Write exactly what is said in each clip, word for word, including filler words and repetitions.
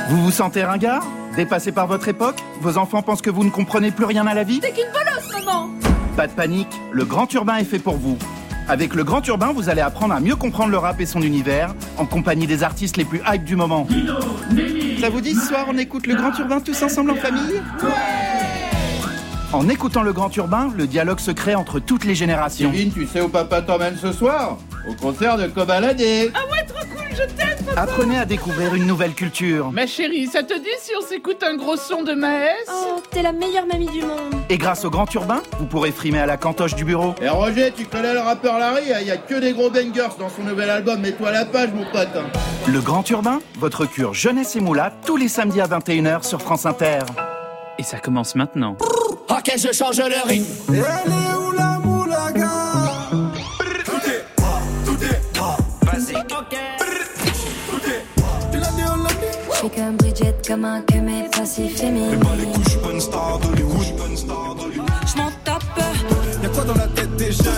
Vous vous sentez ringard ? Dépassé par votre époque ? Vos enfants pensent que vous ne comprenez plus rien à la vie ? T'es qu'une bolosse, maman ! Pas de panique, le Grand Urbain est fait pour vous. Avec le Grand Urbain, vous allez apprendre à mieux comprendre le rap et son univers, en compagnie des artistes les plus hype du moment. Ça vous dit, ce soir, on écoute le Grand Urbain tous ensemble en famille ? Ouais ! En écoutant le Grand Urbain, le dialogue se crée entre toutes les générations. Kevin, tu sais où papa t'emmène ce soir ? Au concert de Cobaladé. Ah ouais, trop cool, je t'aime, papa. Apprenez à découvrir une nouvelle culture. Ma chérie, ça te dit si on s'écoute un gros son de Maës ? Oh, t'es la meilleure mamie du monde. Et grâce au Grand Urbain, vous pourrez frimer à la cantoche du bureau. Et Roger, tu connais le rappeur Larry ? Il y a que des gros bangers dans son nouvel album. Mets-toi à la page, mon pote. Le Grand Urbain, votre cure jeunesse et moula, tous les samedis à vingt et une heures sur France Inter. Et ça commence maintenant. Ok, je change le rythme. Elle est où la moulaga? Tout est pas, tout est pas. Vas-y, ok. Tout est pas. Tu l'as dit, on l'a dit. J'suis comme Bridget, comment que mes passifs féminines. Mais pas les couilles, j'suis pas une star d'Hollywood. J'suis pas une star d'Hollywood. J'm'en tape. Y'a quoi dans la tête des jeunes?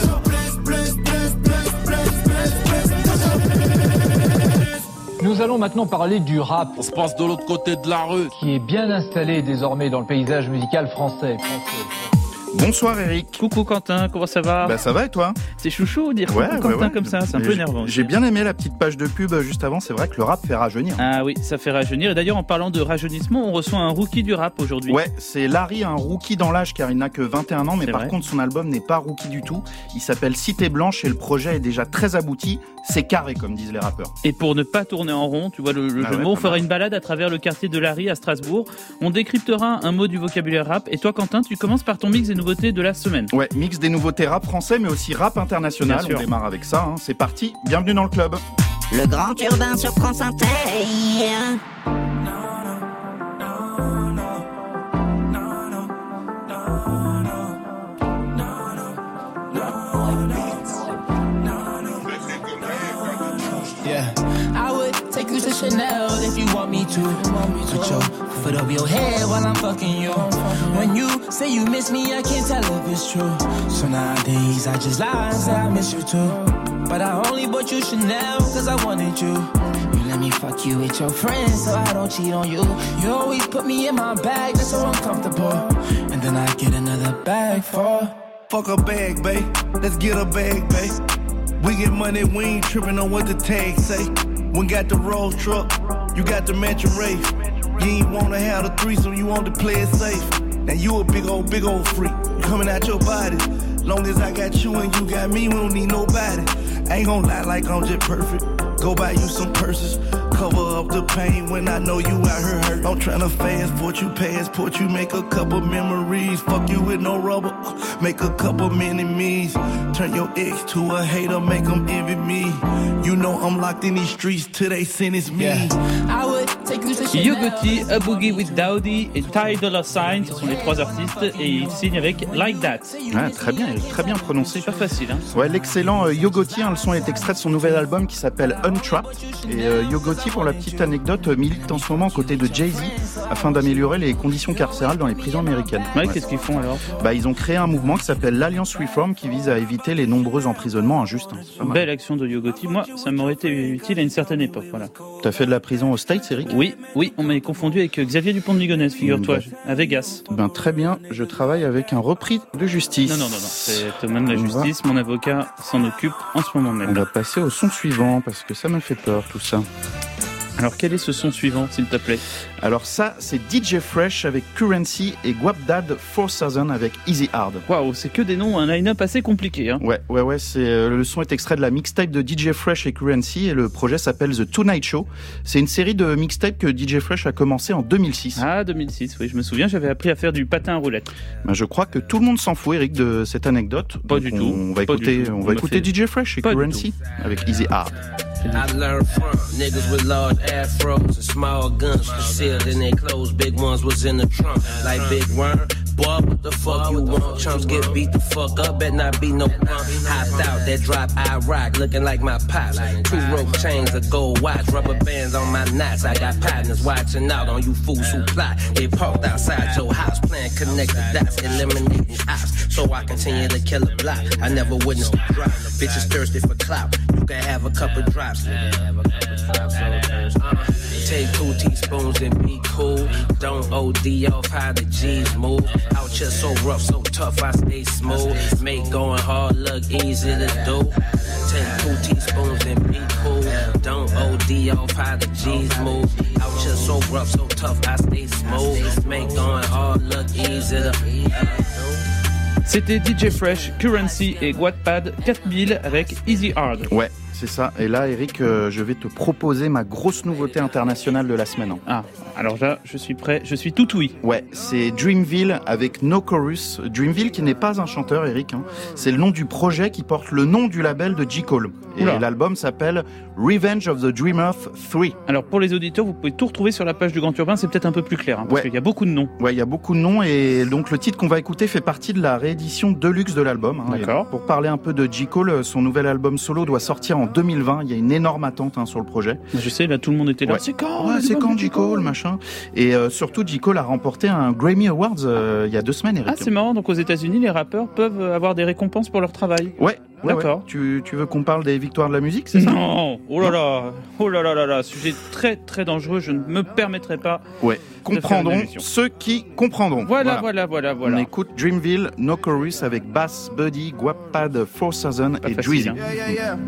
Nous allons maintenant parler du rap. On se passe de l'autre côté de la rue. Qui est bien installé désormais dans le paysage musical français. Bonsoir Eric. Coucou Quentin, comment ça va ? Bah ça va et toi ? C'est chouchou dire ouais, coucou ouais, Quentin ouais. comme ça, c'est un Et peu énervant. J'ai bien aimé la petite page de pub juste avant, c'est vrai que le rap fait rajeunir. Ah oui, ça fait rajeunir. Et d'ailleurs en parlant de rajeunissement, on reçoit un rookie du rap aujourd'hui. Ouais, c'est Larry, un rookie dans l'âge car il n'a que vingt et un ans, mais c'est par vrai. contre son album n'est pas rookie du tout. Il s'appelle Cité Blanche et le projet est déjà très abouti. C'est carré comme disent les rappeurs. Et pour ne pas tourner en rond, tu vois le, le ah jeu de ouais, mots, on fera mal. une balade à travers le quartier de Larry à Strasbourg. On décryptera un mot du vocabulaire rap. Et toi Quentin, tu commences par ton mix des nouveautés de la semaine. Ouais, mix des nouveautés rap français mais aussi rap international. On démarre avec ça, hein. C'est parti, bienvenue dans le club. Le Grand Urbain sur France Inter. Yeah, I would take you to Chanel if you want me to. Put your foot up your head while I'm fucking you. When you say you miss me, I can't tell if it's true. So nowadays I just lie and say I miss you too. But I only bought you Chanel cause I wanted you. You let me fuck you with your friends so I don't cheat on you. You always put me in my bag, that's so uncomfortable. And then I get another bag for. Fuck a bag, babe. Let's get a bag, babe. We get money, we ain't tripping on what the tag say. We got the roll truck, you got the mansion race. You ain't wanna have the threesome, you want to play it safe. Now you a big old, big old freak, coming out your body. Long as I got you and you got me, we don't need nobody. I ain't gonna lie like I'm just perfect. Go buy you some purses, cover up the pain when I know you out here hurt. I'm tryna fast forward you, passport you, make a couple memories. Fuck you with no rubber, make a couple mini-me's. Turn your ex to a hater, make them envy me. You know I'm locked in these streets till they sentence me. Yeah. I would take you to Chanel. Yo Gotti, A Boogie with Dowdy et Ty Dolla $ign, ce sont les trois artistes et ils signent avec Like That. Ouais, très bien, très bien prononcé. C'est pas facile, hein. Ouais, l'excellent euh, Yo Gotti, hein, le son est extrait de son nouvel album qui s'appelle Untrapped. Et euh, Yo Gotti, pour la petite anecdote, euh, milite en ce moment aux côtés de Jay-Z afin d'améliorer les conditions carcérales dans les prisons américaines. Ouais, ouais. Qu'est-ce qu'ils font alors ? Bah, ils ont créé un mouvement qui s'appelle l'Alliance Reform qui vise à éviter les nombreux emprisonnements injustes. Hein. Belle action de Yo Gotti. Moi, ça m'aurait été utile à une certaine époque. Voilà. T'as fait de la prison aux States, Eric ? Oui, oui, on m'a confondu avec Xavier Dupont de Ligonnès, figure-toi, à Vegas. Ben très bien, je travaille avec un repris de justice. Non, non, non, non. C'est Thomas de la Justice, va... mon avocat s'en occupe en ce moment même. On va passer au son suivant parce que ça me fait peur tout ça. Alors quel est ce son suivant, s'il te plaît ? Alors ça, c'est D J Fresh avec Currency et Guapdad quatre mille avec Easy Hard. Waouh, c'est que des noms, un line-up assez compliqué. Hein. Ouais, ouais, ouais. C'est euh, le son est extrait de la mixtape de D J Fresh et Currency et le projet s'appelle The Tonight Show. C'est une série de mixtapes que D J Fresh a commencé en deux mille six. Ah, deux mille six, oui, je me souviens, j'avais appris à faire du patin à roulettes. Ben, je crois que tout le monde s'en fout, Eric, de cette anecdote. Pas Donc du on, tout. On va Pas écouter, on on va écouter fait... D J Fresh et Pas Currency avec Easy Hard. I learned from niggas with large afros and small guns concealed in their clothes. Big ones was in the trunk, like Big Worm. Boy, what the fuck you want? Chumps get beat the fuck up, better not be no punk. Hopped out that drop, I rock, looking like my pops. Two rope chains, a gold watch, rubber bands on my knots. I got partners watching out on you fools who plot. They parked outside your house, playing connect the dots, eliminating ops. So I continue to kill a block. I never witnessed a drop. Bitches thirsty for clout. You can have a couple drops. Take two teaspoons spoons and be cool. Don't O D off how the G's move. Out here so rough, so tough, I stay smooth. Make going hard look easy to do. Take two teaspoons and be cool. Don't O D off how the G's move. Out here so rough, so tough, I stay smooth. Make going hard look easy to do. C'était D J Fresh, Currency et Wattpad quatre mille avec Easy Hard. Ouais, c'est ça. Et là, Eric, euh, je vais te proposer ma grosse nouveauté internationale de la semaine. Hein. Ah, alors là, je suis prêt, je suis tout oui. Ouais, c'est Dreamville avec No Chorus. Dreamville qui n'est pas un chanteur, Eric. Hein. C'est le nom du projet qui porte le nom du label de J. Cole. Et Oula. L'album s'appelle Revenge of the Dreamers trois. Alors pour les auditeurs, vous pouvez tout retrouver sur la page du Grand Urbain, c'est peut-être un peu plus clair, hein, parce ouais. qu'il y a beaucoup de noms. Ouais, il y a beaucoup de noms et donc le titre qu'on va écouter fait partie de la réédition deluxe de l'album. Hein. D'accord. Pour parler un peu de J. Cole, son nouvel album solo doit sortir en deux mille vingt. Il y a une énorme attente hein, sur le projet. Je sais, là tout le monde était là. Ouais. C'est quand Ouais, c'est quand J. Cole, machin. Et euh, surtout, J. Cole a remporté un Grammy Awards euh, il y a deux semaines, Eric. Ah, c'est marrant. Donc aux États-Unis, les rappeurs peuvent avoir des récompenses pour leur travail. Ouais. Ouais, D'accord. Ouais. Tu, tu veux qu'on parle des victoires de la musique, c'est ça? Non. Oh là là. Oh là là là là. Sujet très très dangereux. Je ne me permettrai pas. Ouais. Comprendrons ceux qui comprendront. Voilà, voilà, voilà, voilà. On écoute Dreamville, No Chorus avec Bass, Buddy, Guapad, four thousand et Drizzy. Hein. Yeah, yeah, yeah.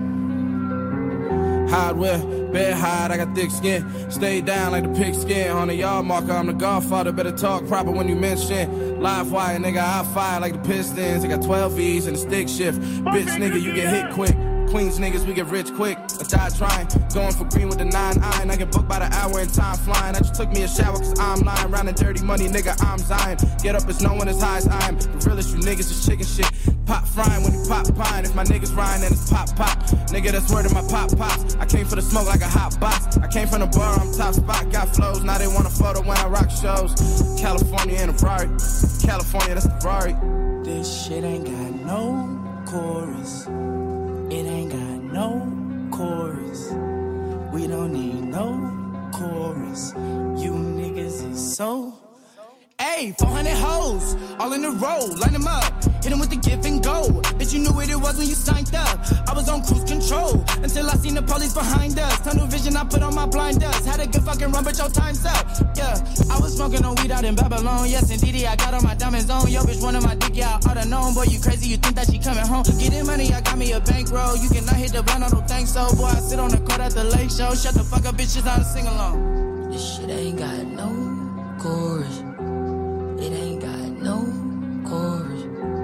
Hardware, bed hide, I got thick skin. Stay down like the pigskin. On the yard marker, I'm the godfather. Better talk proper when you mention. Live wire, nigga, I fire like the Pistons. I got twelve E's and a stick shift. Bitch, nigga, you get hit quick. Queens niggas, we get rich quick. I die trying, going for green with the nine iron. I get booked by the hour and time flying. I just took me a shower cause I'm lying. Round the dirty money, nigga, I'm Zion. Get up as no one as high as I am. The realest you niggas is chicken shit. Pop frying when you pop pine. If my niggas rhyme, then it's pop pop. Nigga, that's word of my pop pops. I came for the smoke like a hot box. I came from the bar, I'm top spot. Got flows, now they want a photo when I rock shows. California in a Ferrari. California, that's the Ferrari. This shit ain't got no chorus. It ain't got no chorus. We don't need no chorus. You niggas is so. Ayy, four hundred hoes, all in a row, line them up, hit them with the give and go. Bitch, you knew what it was when you signed up. I was on cruise control, until I seen the police behind us. Tunnel vision, I put on my blinders. Had a good fucking run, but your time's up. Yeah, I was smoking on weed out in Babylon. Yes, indeed, I got all my diamonds on. Yo, bitch, one of my dick, yeah, I oughta known. Boy, you crazy, you think that she coming home. Getting money, I got me a bankroll. You cannot hit the blunt, I don't think so. Boy, I sit on the court at the lake show. Shut the fuck up, bitches, I don't sing along. This shit ain't got no chorus. It ain't got no chorus.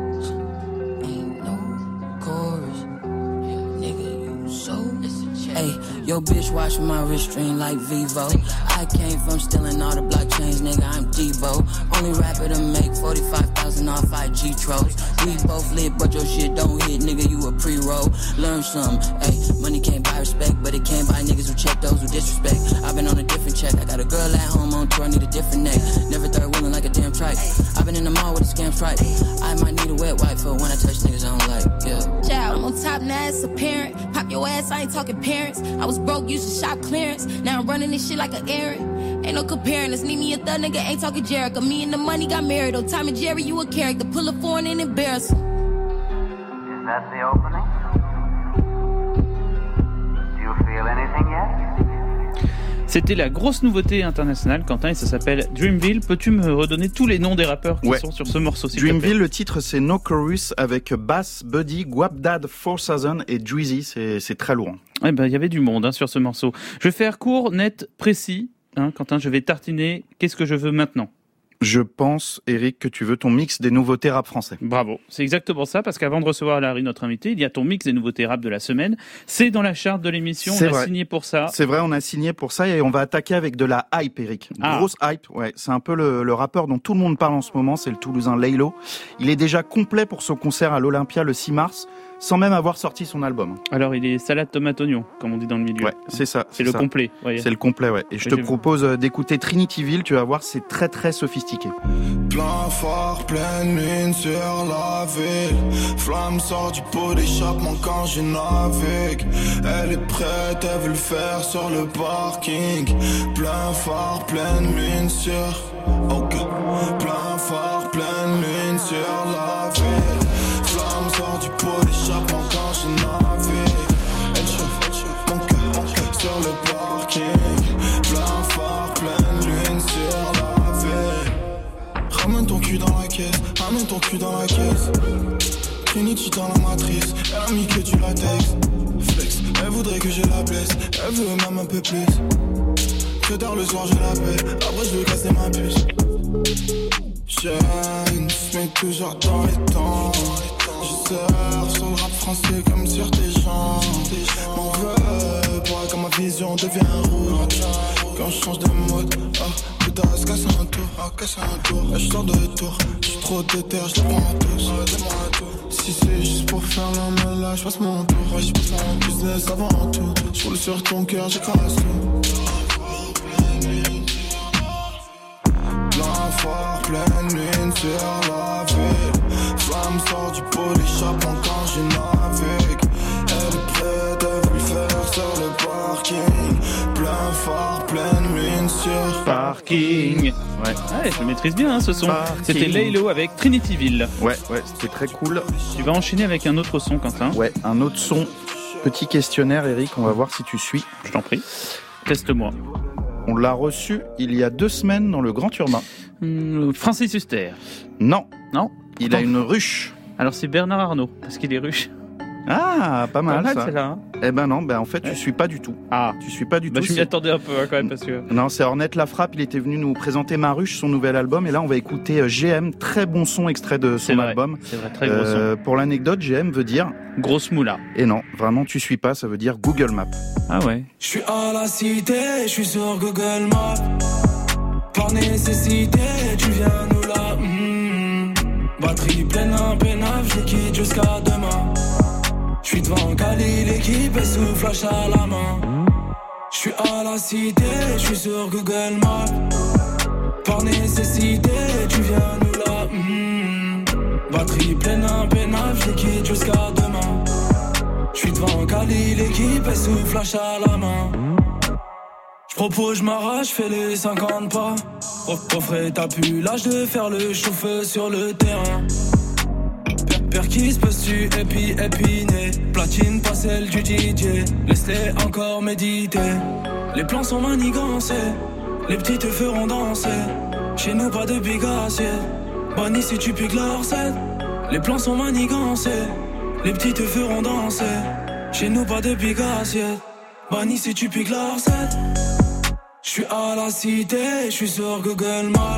Ain't no chorus. Nigga, you so. Hey, yo bitch watch my wrist string like Vivo. I came from stealing all the blockchains, nigga, I'm Debo. Only rapper to make forty-five thousand off I G tros. We both lit, but your shit don't hit, nigga, you a pre-roll. Learn some, hey, money can't buy respect, but it can buy niggas who check those who disrespect. I've been on a different check, I got a girl at home on tour, I need a different neck. Never third wheeling like a damn trike. I've been in the mall with a scam stripe. I might need a wet wipe for when I touch niggas I don't like, yeah. Child, I'm on top now as a parent. Pop your ass, I ain't talking parents. I was broke, used to shop clearance. Now I'm running this shit like an errand. Ain't no comparing us. Need me a thug nigga, ain't talking Jericho. Me and the money got married. Oh, Tom and Jerry, you a character. Pull a foreign and embarrass him. Is that the opening? Do you feel anything yet? C'était la grosse nouveauté internationale, Quentin, et ça s'appelle Dreamville. Peux-tu me redonner tous les noms des rappeurs qui ouais. sont sur ce morceau, s'il Dreamville, te plaît ? le titre c'est No Chorus avec Bass, Buddy, Guapdad, four thousand et Drizzy. C'est, c'est très lourd. Eh ben, il y avait du monde hein, sur ce morceau. Je vais faire court, net, précis. Hein, Quentin, je vais tartiner. Qu'est-ce que je veux maintenant ? Je pense, Eric, que tu veux ton mix des nouveautés rap français. Bravo, c'est exactement ça, parce qu'avant de recevoir Larry, notre invité, il y a ton mix des nouveautés rap de la semaine. C'est dans la charte de l'émission, c'est on vrai. a signé pour ça. C'est vrai, on a signé pour ça et on va attaquer avec de la hype, Eric. Ah. Grosse hype, ouais. C'est un peu le, le rappeur dont tout le monde parle en ce moment, c'est le Toulousain Laylo. Il est déjà complet pour son concert à l'Olympia le six mars, sans même avoir sorti son album. Alors, il est salade tomate oignon, comme on dit dans le milieu. Ouais, c'est ça. C'est, c'est le ça. complet. Ouais. C'est le complet, ouais. Et je ouais, te propose vu. d'écouter Trinityville, tu vas voir, c'est très très sophistiqué. Plein phare, pleine lune sur la ville. Flamme sort du pot d'échappement quand je navigue. Elle est prête, elle veut le faire sur le parking. Plein phare, pleine lune sur... Ok. Plein phare, pleine lune sur la ville. Flamme sort du pot d'échappement quand je navigue. Elle chauffe mon cœur sur le parking. Plein phare, pleine mis ton cul dans la caisse. Trinity dans la matrice, elle a mis que du latex. Flex, elle voudrait que je la blesse, elle veut même un peu plus. Que tard le soir je l'appelle, après je veux casser ma puce. Jeune, mais toujours dans les temps. Je sers sur le rap français comme sur tes jambes. M'en veux, pour quand ma vision devient rouge. Quand je change de mode, ah, putain, se casse un tour, ah, casse un tour. Je sors de tour, j'suis trop déter, j'les prends à tous. Si c'est juste pour faire la main là, j'passe mon tour. Ouais, j'passe mon business avant tout. J'roule sur ton cœur, j'écrase tout. Plein fort, pleine lune sur la ville. Flamme sort du pot, l'échappement quand je navigue. Elle est prête à lui faire sur le parking. Plein fort, pleine lune sur parking. Ouais, ouais, je maîtrise bien hein, ce son. Parking. C'était Laylo avec Trinityville. Ouais, ouais, c'était très cool. Tu vas enchaîner avec un autre son, Quentin. Ouais, un autre son. Petit questionnaire, Eric, on va voir si tu suis. Je t'en prie. Teste-moi. On l'a reçu il y a deux semaines dans le Grand Urbain. Mmh, Francis Huster. Non. Non. Il Attends. a une ruche. Alors c'est Bernard Arnault, parce qu'il est ruche. Ah, pas mal, pas mal ça. C'est là, hein. Eh ben non, ben en fait, ouais. tu suis pas du tout. Ah, tu suis pas du bah, tout. Je m'y attendais un peu hein, quand même parce que. Non, c'est Ornette Lafrappe. Il était venu nous présenter Ma Ruche, son nouvel album, et là on va écouter G M, très bon son extrait de son c'est vrai, album. C'est vrai, très gros euh, son. Pour l'anecdote, G M veut dire grosse moula. Et non, vraiment, tu suis pas. Ça veut dire Google Maps. Ah ouais. Je suis à la cité, je suis sur Google Maps. Par nécessité, tu viens nous là. Mmh. Batterie pleine, impénable, je quitte jusqu'à demain. J'suis devant Cali, l'équipe est sous flash à la main. J'suis à la cité, j'suis sur Google Maps. Par nécessité, tu viens nous là. Mmh. Batterie pleine, impénable, je quitte jusqu'à demain. J'suis devant Cali, l'équipe est sous flash à la main. J'propose, j'm'arrache, fais les cinquante pas. Offrez, t'as plus l'âge de faire le chauffeur sur le terrain. Perquise, peux-tu épi, épiner. Platine, pas celle du D J. Laisse-les encore méditer. Les plans sont manigancés. Les petits te feront danser. Chez nous, pas de big assiette. Banni si tu piques la recette. Les plans sont manigancés. Les petits te feront danser. Chez nous, pas de big assiette. Banni si tu piques la recette. J'suis à la cité, j'suis sur Google Maps.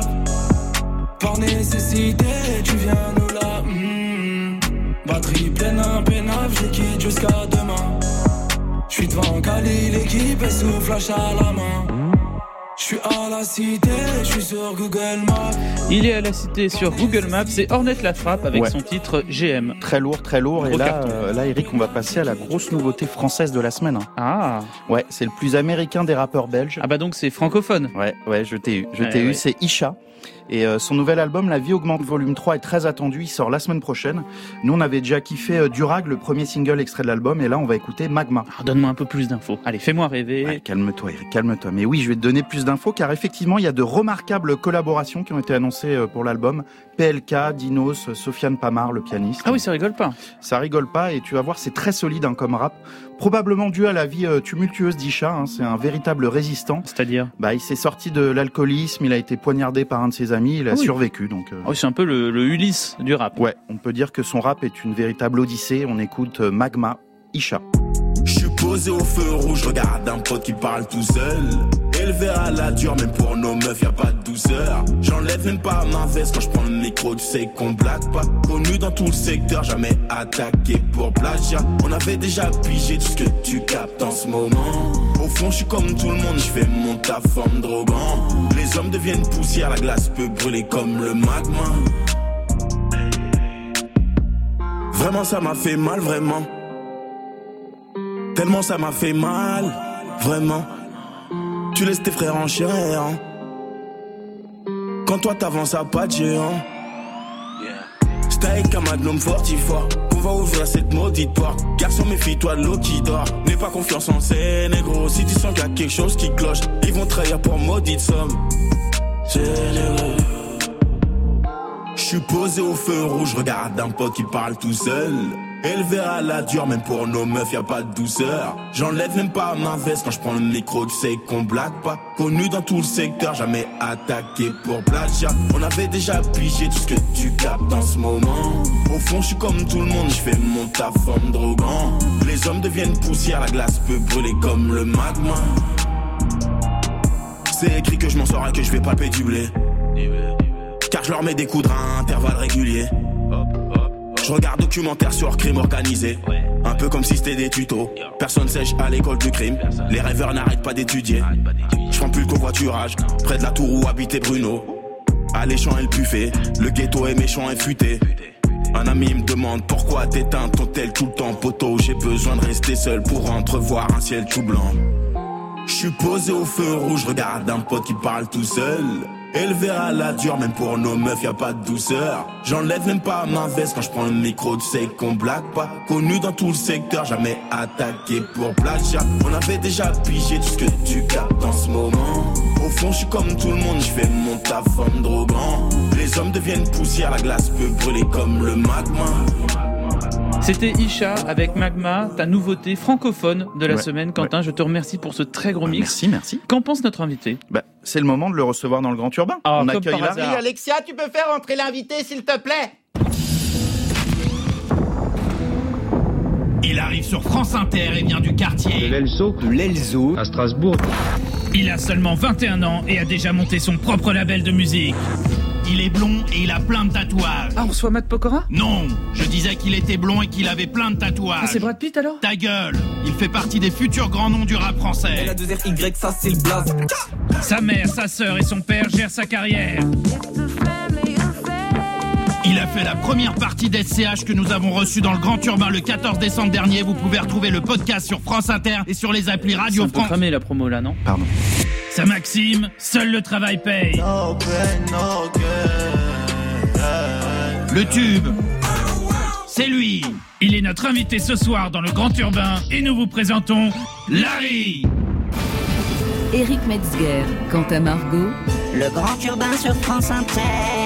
Par nécessité, tu viens nous là. Mmh. Batterie pleine, impénable, je quitte jusqu'à demain. J'suis devant Cali, l'équipe est sous flash à la main. J'suis à la cité, j'suis sur Google Maps. Il est à la cité sur Google Maps, c'est Ornette Lafrappe avec ouais. son titre G M. Très lourd, très lourd. Gros et là, carton. euh, là, Eric, on va passer à la grosse nouveauté française de la semaine. Hein. Ah. Ouais, c'est le plus américain des rappeurs belges. Ah bah donc c'est francophone. Ouais, ouais, je t'ai eu. Je ouais, t'ai ouais. eu, c'est Isha. Et euh, son nouvel album, La Vie Augmente Volume trois, est très attendu. Il sort la semaine prochaine. Nous, on avait déjà kiffé euh, Durag, le premier single extrait de l'album. Et là, on va écouter Magma. Alors, donne-moi un peu plus d'infos. Allez, fais-moi rêver. Ouais, calme-toi, Eric, calme-toi. Mais oui, je vais te donner plus d'infos, car effectivement, il y a de remarquables collaborations qui ont été annoncées euh, pour l'album. P L K, Dinos, Sofiane Pamar, le pianiste. Ah oui, ça rigole pas. Ça rigole pas, et tu vas voir, c'est très solide hein, comme rap. Probablement dû à la vie euh, tumultueuse d'Isha. Hein, c'est un véritable résistant. C'est-à-dire bah, il s'est sorti de l'alcoolisme, il a été poignardé par un de ses amis, il a ah oui. survécu. Donc, euh... oh, c'est un peu le, le Ulysse du rap. Ouais, on peut dire que son rap est une véritable odyssée. On écoute euh, Magma, Isha. Je suis posé au feu rouge, regarde un pote qui parle tout seul. Élevé à la dure, même pour nos meufs, y'a pas de douceur. J'enlève même pas ma veste quand je prends le micro, tu sais qu'on blague pas. Connu dans tout le secteur, jamais attaqué pour plagiat. On avait déjà pigé tout ce que tu captes en ce moment. Au fond, je suis comme tout le monde, je fais mon taf en drogant. Les hommes deviennent poussière, la glace peut brûler comme le magma. Vraiment, ça m'a fait mal, vraiment. Tellement ça m'a fait mal, vraiment. Tu laisses tes frères en chien, hein. Quand toi t'avances à pas de géant. C'est avec un magnum fortifort qu'on va ouvrir cette maudite porte. Garçon, méfie-toi de l'eau qui dort. N'aie pas confiance en ces négros. Si tu sens qu'il y a quelque chose qui cloche, ils vont trahir pour maudite somme. C'est négro. J'suis posé au feu rouge, regarde un pote qui parle tout seul. Élevé à la dure, même pour nos meufs, y'a pas de douceur. J'enlève même pas ma veste quand je prends le micro, tu sais qu'on blague pas. Connu dans tout le secteur, jamais attaqué pour plagiat. On avait déjà pigé tout ce que tu captes en ce moment. Au fond, je suis comme tout le monde, je fais mon taf en me droguant. Les hommes deviennent poussière, la glace peut brûler comme le magma. C'est écrit que je m'en sors et que je vais palper du blé. Car je leur mets des coups de rein à intervalles réguliers. Je regarde documentaire sur crime organisé. Un peu comme si c'était des tutos. Personne sèche à l'école du crime. Les rêveurs n'arrêtent pas d'étudier. Je prends plus le covoiturage. Près de la tour où habitait Bruno. Alléchant et le buffet. Le ghetto est méchant et futé. Un ami me demande pourquoi t'éteins ton tel tout le temps, poteau. J'ai besoin de rester seul pour entrevoir un ciel tout blanc. Je suis posé au feu rouge, regarde un pote qui parle tout seul. Élevé à la dure, même pour nos meufs, y'a pas de douceur. J'enlève même pas ma veste quand je prends le micro, tu sais qu'on blague pas. Connu dans tout le secteur, jamais attaqué pour plagiat. On avait déjà pigé tout ce que tu captes en ce moment. Au fond, je suis comme tout le monde, je fais mon taf en me droguant. Les hommes deviennent poussière, la glace peut brûler comme le magma. C'était Isha avec Magma, ta nouveauté francophone de la ouais, semaine. Quentin, ouais. je te remercie pour ce très gros mix. Merci, merci. Qu'en pense notre invité ? Bah, c'est le moment de le recevoir dans le Grand Urbain. Ah, on accueille Larry. Alexia, tu peux faire entrer l'invité, s'il te plaît ? Il arrive sur France Inter et vient du quartier. De l'Elzo. De l'Elzo. À Strasbourg. Il a seulement vingt et un ans et a déjà monté son propre label de musique. Il est blond et il a plein de tatouages. Ah, on reçoit Matt Pokora ? Non, je disais qu'il était blond et qu'il avait plein de tatouages. Ah, c'est Brad Pitt alors ? Ta gueule. Il fait partie des futurs grands noms du rap français. Et la deux R Y, ça c'est le blaze. Sa mère, sa sœur et son père gèrent sa carrière. Il a fait la première partie d'S C H que nous avons reçue dans le Grand Urbain le quatorze décembre dernier. Vous pouvez retrouver le podcast sur France Inter et sur les applis Radio France. C'est un peu cramé la promo là, non ? Pardon. C'est Maxime, seul le travail paye. No pain, no gain. Le tube, c'est lui. Il est notre invité ce soir dans le Grand Urbain et nous vous présentons Larry. Éric Metzger, Quentin Margot. Le Grand Urbain sur France Inter.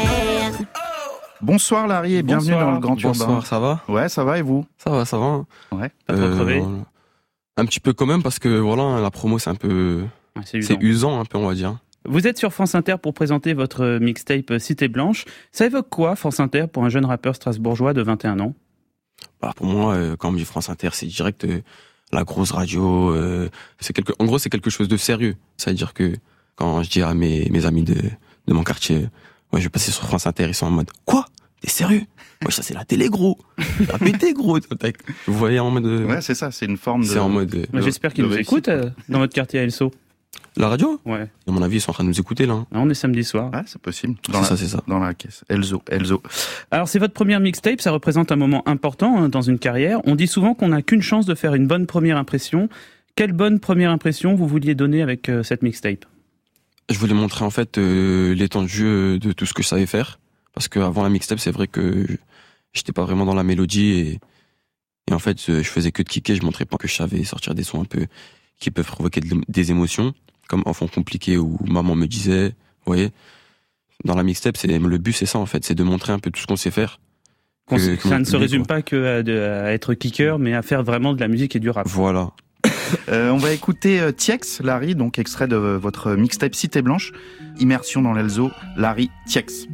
Bonsoir Larry et bienvenue Bonsoir. dans le Grand Urbain. Bonsoir, ça va ? Ouais, ça va et vous ? Ça va, ça va. Ouais. T'as trop crevé ? Voilà. Un petit peu quand même parce que voilà, la promo c'est un peu... Ouais, c'est usant. C'est usant un peu, on va dire. Vous êtes sur France Inter pour présenter votre mixtape Cité Blanche. Ça évoque quoi, France Inter, pour un jeune rappeur strasbourgeois de vingt et un ans ? Bah, pour moi, euh, quand on me dit France Inter, c'est direct euh, la grosse radio. Euh, c'est quelque... En gros, c'est quelque chose de sérieux. C'est-à-dire que quand je dis à mes, mes amis de, de mon quartier, ouais, je vais passer sur France Inter, ils sont en mode « Quoi ? T'es sérieux ? Ouais, ça c'est la télé, gros. T'as pété, gros. » Vous voyez en mode... Ouais, c'est ça, c'est une forme de... C'est en mode... Euh, Mais j'espère qu'ils nous écoutent euh, dans votre quartier à Elso. La radio ? Ouais. À mon avis, ils sont en train de nous écouter, là. Ah, on est samedi soir. Ouais, c'est possible. C'est Dans ça, la, c'est ça. Dans la caisse. Elzo, Elzo. Alors, c'est votre première mixtape, ça représente un moment important hein, dans une carrière. On dit souvent qu'on n'a qu'une chance de faire une bonne première impression. Quelle bonne première impression vous vouliez donner avec euh, cette mixtape ? Je voulais montrer, en fait, euh, l'étendue de tout ce que je savais faire. Parce qu'avant la mixtape, c'est vrai que j'étais pas vraiment dans la mélodie et, et en fait, je faisais que de kicker, je montrais pas que je savais sortir des sons un peu qui peuvent provoquer des émotions. Comme Enfant compliqué où maman me disait, vous voyez, dans la mixtape, c'est le but, c'est ça en fait, c'est de montrer un peu tout ce qu'on sait faire. Que, que, ça ne se public, résume quoi. pas que à, de, à être kicker, mais à faire vraiment de la musique et du rap. Voilà. euh, on va écouter euh, Tiex, Larry, donc extrait de votre mixtape Cité Blanche, immersion dans l'Elzo, Larry Tiex.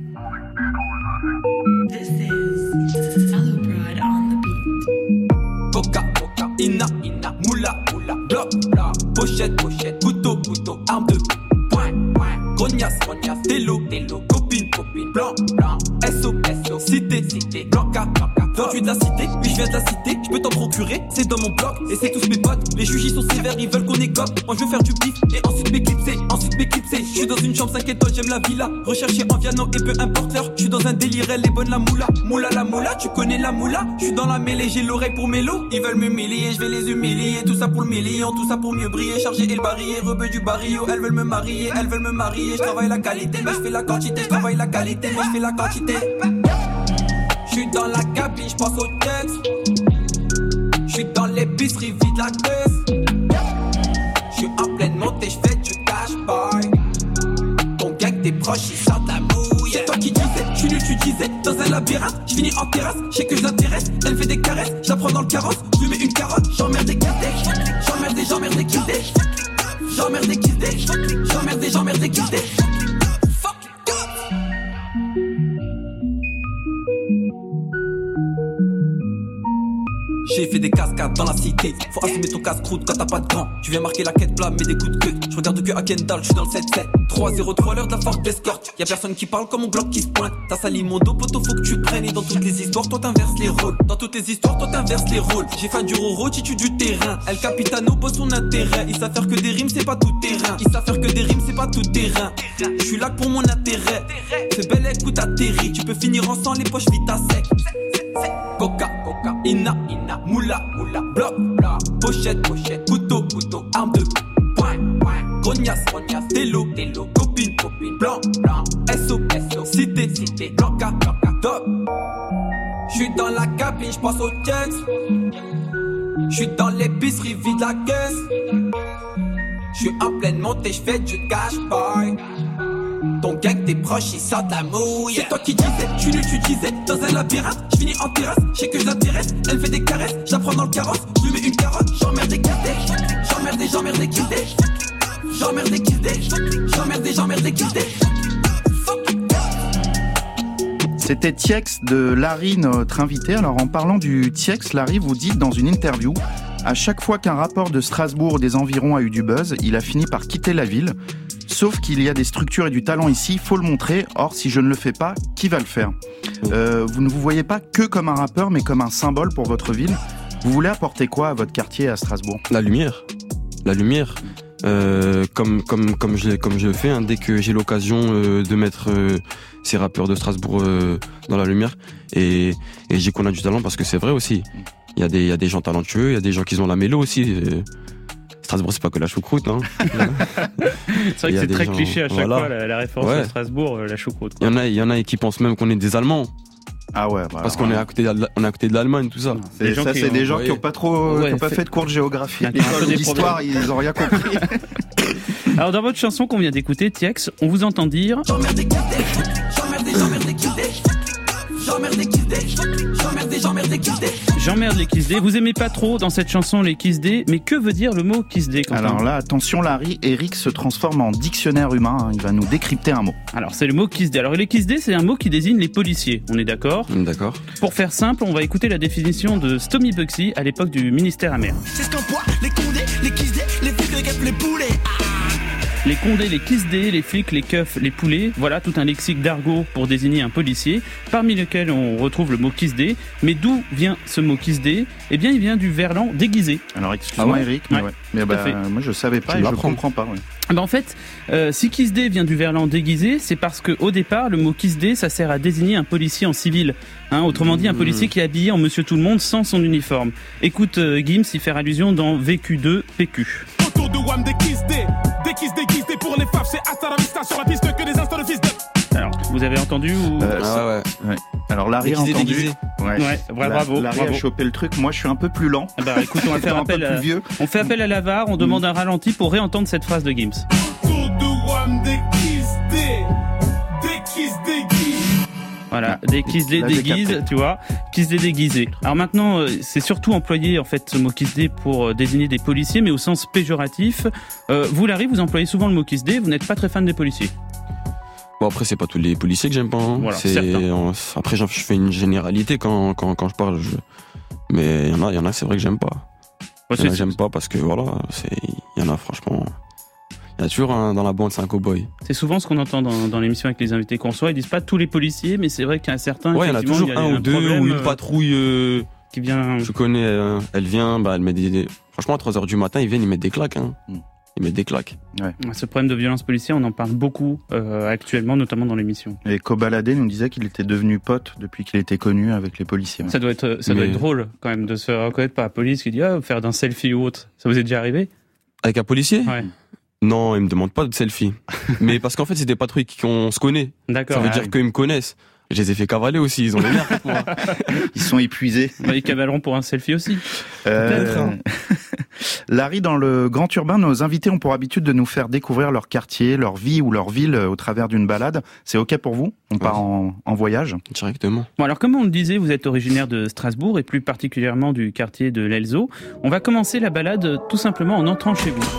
Coca, coca, ina, ina, moula, moula, bloc, bloc, pochette, pochette, couteau, couteau, arme de poing, poing, grognasse, grognasse, télo, télo, copine, copine, blanc, blanc, S O, S O, cité, cité, blanca, blanca. Vendu de la cité, oui je viens de la cité, je peux t'en procurer, c'est dans mon bloc, et c'est tous mes potes, les juges ils sont sévères, ils veulent qu'on écope, moi je veux faire du bif, et ensuite m'éclipser, ensuite m'éclipser, je suis dans une chambre cinq étoiles, j'aime la villa, recherché en Viano et peu importe l'heure, je suis dans un délire, elle est bonne la moula, moula la moula, tu connais la moula, je suis dans la mêlée, j'ai l'oreille pour mélo, ils veulent m'humilier, je vais les humilier, tout ça pour le million, tout ça pour mieux briller, charger et le barillet, rebeu du barrio, elles veulent me marier, elles veulent me marier, je travaille la qualité, mais je fais la quantité, je travaille la qualité, mais je fais la quantité. Je suis dans la cabine, je pense au texte. Je suis dans l'épicerie, vide la caisse. Je suis en pleine montée, je fais du cash boy. Ton gang, tes proches, ils sortent la mouille. C'est toi qui disais, je suis nul, tu disais. Dans un labyrinthe, je finis en terrasse. Je sais que je l'intéresse, elle fait des caresses. Je la j'apprends dans le carrosse, je lui mets une carotte, j'emmerde des gardés, j'emmerde des, j'emmerde des guidés, j'emmerde des guidés, j'emmerde des, j'emmerde des guidés. J'ai fait des cascades dans la cité. Faut assumer ton casse-croûte quand t'as pas de gants. Tu viens marquer la quête plat, mais des coups de queue. Je regarde que à Kendall, je suis dans le sept sept. trois zéro trois l'heure de la Ford Escort. Y'a personne qui parle comme mon Glock qui se pointe. T'as sali mon dos, poto, faut que tu prennes. Et dans toutes les histoires, toi t'inverses les rôles. Dans toutes les histoires, toi t'inverses les rôles. J'ai fait du Roro, tu du terrain. El Capitano pose son intérêt. Ils savent faire que des rimes, c'est pas tout terrain. Ils savent faire que des rimes, c'est pas tout terrain. Je suis là pour mon intérêt. C'est belle, écoute, atterri. Tu peux finir en sang, les poches vite à sec. Coca, coca, ina, ina, moula, moula, bloc, bloc, pochette, pochette, couteau, couteau, arme de poing, poing, grognasse, grognasse, télo, télo, copine, copine, blanc, blanc, S O, S O, cité, cité, blanca, blanca, top. J'suis dans la cabine, j'pense au checks. J'suis dans l'épicerie, vide la caisse. J'suis en pleine montée, j'fais du cash, boy. Ton gang, tes proches, ils sortent la mouille. C'est toi qui disais, j'suis nul, tu disais. Dans un labyrinthe, j'finis en terrasse. J'sais que j'intéresse, elle fait des caresses. J'apprends dans le carrosse, j'lui mets une carotte. J'emmerde des gardés, j'emmerde des, j'emmerde des guidés. J'emmerde des guidés, j'emmerde des, j'emmerde des guidés. C'était Tiex de Larry, notre invité. Alors en parlant du Tiex, Larry, vous dites dans une interview: à chaque fois qu'un rappeur de Strasbourg ou des environs a eu du buzz, il a fini par quitter la ville. Sauf qu'il y a des structures et du talent ici, il faut le montrer. Or, si je ne le fais pas, qui va le faire ? euh, Vous ne vous voyez pas que comme un rappeur, mais comme un symbole pour votre ville. Vous voulez apporter quoi à votre quartier à Strasbourg ? La lumière. La lumière. Euh, comme, comme, comme, je, comme je le fais, hein, dès que j'ai l'occasion euh, de mettre euh, ces rappeurs de Strasbourg euh, dans la lumière. Et, et je dis qu'on a du talent parce que c'est vrai aussi. Il y a des, il y a des gens talentueux, il y a des gens qui ont la mélo aussi. Euh, Strasbourg, c'est pas que la choucroute, hein. C'est vrai que c'est très gens... cliché à chaque voilà. fois, la, la référence ouais. à Strasbourg, la choucroute. Il y en a, il y en a qui pensent même qu'on est des Allemands. Ah ouais, bah parce qu'on ouais. est à côté, de, on est à côté de l'Allemagne, tout ça. C'est, ça, c'est ont... des gens qui n'ont pas trop, ouais, qui ont pas fait... fait de cours de géographie, d'histoire, ils ont rien compris. Alors dans votre chanson qu'on vient d'écouter, Tiex, on vous entend dire. J'emmerde des guidés, j'emmerde des, j'emmerde des guidés. J'emmerde les Kiss Day, j'emmerde des, j'emmerde des Kiss Day. J'emmerde les Kiss Day. Vous aimez pas trop dans cette chanson les Kiss Day, mais que veut dire le mot Kiss Day ? Alors là, attention Larry, Eric se transforme en dictionnaire humain, hein, il va nous décrypter un mot. Alors c'est le mot Kiss Day. Alors les Kiss Day, c'est un mot qui désigne les policiers, on est d'accord ? D'accord. Pour faire simple, on va écouter la définition de Stomy Bugsy à l'époque du ministère amer. C'est ce qu'emploient les condés, les Kiss Day, les flics, les keufs, les poulets. Ah. Les condés, les Kiss Day, les flics, les keufs, les poulets, voilà tout un lexique d'argot pour désigner un policier, parmi lesquels on retrouve le mot Kiss Day. Mais d'où vient ce mot Kiss Day ? Eh bien, il vient du verlan déguisé. Alors, excuse-moi ah ouais Eric, mais, ouais, ouais. mais bah, moi je savais pas je et je comprends pas. Ouais. Ben en fait, euh, si Kiss Day vient du verlan déguisé, c'est parce que au départ, le mot Kiss Day, ça sert à désigner un policier en civil. Hein, autrement dit, un policier qui est habillé en Monsieur Tout-le-Monde sans son uniforme. Écoute euh, Gims y faire allusion dans V Q deux P Q. Autour de Wham des Kiss Day, des Kiss Day, Kiss Day pour les faves, c'est hasta la vista sur la piste que des instants de fils de... Alors, vous avez entendu ou... euh, ah ouais. ouais. Alors Larry a entendu. Ouais, ouais bravo. Larry bravo. a chopé le truc. Moi, je suis un peu plus lent. Ah bah écoute, on va faire appel à... On fait appel à l'A V A R, on demande un ralenti pour réentendre cette phrase de Gims. Autour de Wham des Kiss Day, des Kiss Day, Voilà, des Kiss Day déguisent, tu vois, Kiss Day déguisés. Alors maintenant, c'est surtout employé en fait ce mot Kiss Day pour désigner des policiers, mais au sens péjoratif. Euh, vous, Larry, vous employez souvent le mot Kiss Day. Vous n'êtes pas très fan des policiers. Bon après c'est pas tous les policiers que j'aime pas. Hein. Voilà, c'est en... après je fais une généralité quand quand quand je parle. Je... Mais il y en a il y en a c'est vrai que j'aime pas. Ouais, il y en a j'aime pas parce que voilà c'est il y en a franchement. Il y a toujours un, dans la bande, c'est un cow-boy. C'est souvent ce qu'on entend dans, dans l'émission avec les invités qu'on reçoit. Ils disent pas tous les policiers, mais c'est vrai qu'il y en a certains. Ouais, il y en a toujours un ou deux ou une patrouille euh, qui vient. Je connais. Euh, elle vient, bah elle met des. Franchement, à trois heures du matin, ils viennent, ils mettent des claques. Hein. Mm. Ils mettent des claques. Ouais. Ce problème de violence policière, on en parle beaucoup euh, actuellement, notamment dans l'émission. Et Kobalade nous disait qu'il était devenu pote depuis qu'il était connu avec les policiers. Ça doit être, ça mais... doit être drôle quand même de se reconnaître par la police qui dit ah, faire d'un selfie ou autre. Ça vous est déjà arrivé ? Avec un policier ? Ouais. Non, ils me demandent pas de selfie. Mais parce qu'en fait, c'est des patrouilles qu'on se connaît. D'accord. Ça veut ah, dire oui. qu'ils me connaissent. Je les ai fait cavaler aussi, ils ont les nerfs avec moi. Ils sont épuisés. Bah, ils cavaleront pour un selfie aussi. Euh... Larry, dans le Grand Urbain, nos invités ont pour habitude de nous faire découvrir leur quartier, leur vie ou leur ville au travers d'une balade. C'est OK pour vous ? On part en, en voyage ? Directement. Bon, alors comme on le disait, vous êtes originaire de Strasbourg et plus particulièrement du quartier de l'Elzo. On va commencer la balade tout simplement en entrant chez vous.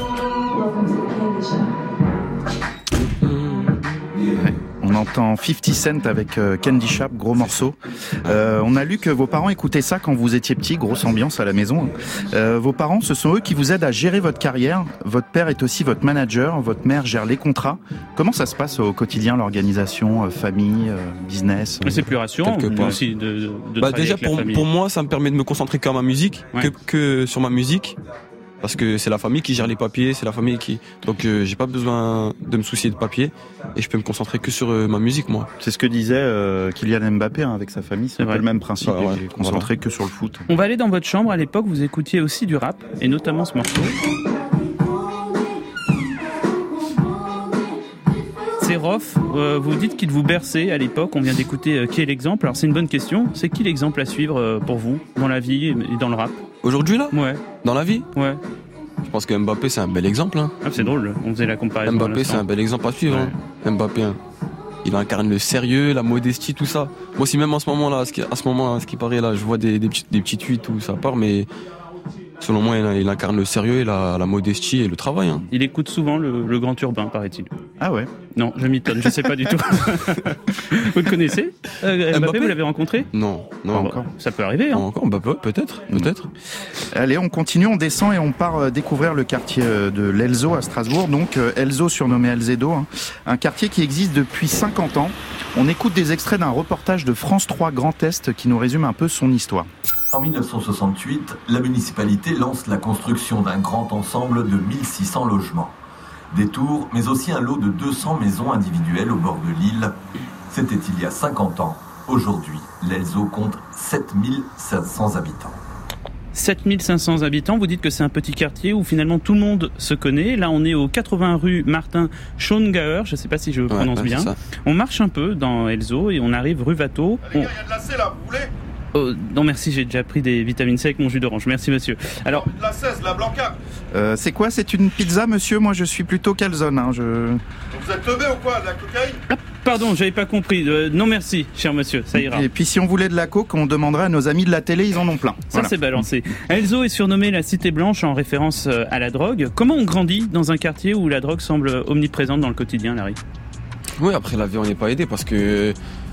On entend fifty cent avec euh, Candy Shop, gros morceau. Euh, on a lu que vos parents écoutaient ça quand vous étiez petit, grosse ambiance à la maison. Euh, vos parents, ce sont eux qui vous aident à gérer votre carrière. Votre père est aussi votre manager, votre mère gère les contrats. Comment ça se passe au quotidien, l'organisation, euh, famille, euh, business euh, C'est plus rassurant aussi de, de, de bah déjà pour, pour moi, ça me permet de me concentrer que sur ma musique, ouais. que, que sur ma musique. Parce que c'est la famille qui gère les papiers, c'est la famille qui... Donc euh, j'ai pas besoin de me soucier de papiers et je peux me concentrer que sur euh, ma musique, moi. C'est ce que disait euh, Kylian Mbappé hein, avec sa famille, c'est, c'est un peu le même principe, ouais, ouais, il est concentré voilà. que sur le foot. On va aller dans votre chambre, à l'époque vous écoutiez aussi du rap, et notamment ce morceau. C'est Rof, euh, vous dites qu'il vous berçait à l'époque, on vient d'écouter euh, qui est l'exemple. Alors c'est une bonne question, c'est qui l'exemple à suivre euh, pour vous, dans la vie et dans le rap ? Aujourd'hui là ? Ouais. Dans la vie ? Ouais. Je pense que Mbappé c'est un bel exemple. Hein. Ah, c'est drôle, on faisait la comparaison. Mbappé c'est un bel exemple à suivre. Ouais. Hein. Mbappé, hein. Il incarne le sérieux, la modestie, tout ça. Moi aussi même en ce moment là, à ce moment là, ce qui paraît là, je vois des, des petits des petits tweets où ça part, mais selon moi il, il incarne le sérieux, et la, la modestie et le travail. Hein. Il écoute souvent le, le Grand Urbain, paraît-il. Ah ouais. Non, je m'étonne, je sais pas du tout. Vous le connaissez euh, Mbappé, Mbappé, vous l'avez rencontré ? Non, non ah, encore. Ça peut arriver. Hein. Encore, bah, peut-être, peut-être. Mmh. Allez, on continue, on descend et on part découvrir le quartier de l'Elzo à Strasbourg. Donc Elzo surnommé Elzedo, hein. Un quartier qui existe depuis cinquante ans. On écoute des extraits d'un reportage de France trois Grand Est qui nous résume un peu son histoire. En dix-neuf cent soixante-huit, la municipalité lance la construction d'un grand ensemble de mille six cents logements. Des tours, mais aussi un lot de deux cents maisons individuelles au bord de l'île. C'était il y a cinquante ans. Aujourd'hui, l'Elzo compte sept mille cinq cents habitants. sept mille cinq cents habitants, vous dites que c'est un petit quartier où finalement tout le monde se connaît. Là, on est au quatre-vingts rue Martin Schongauer, je ne sais pas si je prononce ouais, bien. On marche un peu dans Elzo et on arrive rue Watteau. Les gars, il y a de la C là, vous voulez ? Oh, non merci, j'ai déjà pris des vitamines C avec mon jus d'orange. Merci monsieur. Alors, de la seize, la Blanca. Euh, c'est quoi ? C'est une pizza, monsieur ? Moi, je suis plutôt calzone. Hein, je... Vous êtes teubé ou quoi ? De la cocaïne ? Ah, pardon, j'avais pas compris. Euh, non merci, cher monsieur, ça ira. Et puis si on voulait de la coke, on demanderait à nos amis de la télé, ils en ont plein. Ça voilà. C'est balancé. Elzo est surnommée la Cité Blanche en référence à la drogue. Comment on grandit dans un quartier où la drogue semble omniprésente dans le quotidien, Larry ? Oui, après la vie, on n'est pas aidé parce que...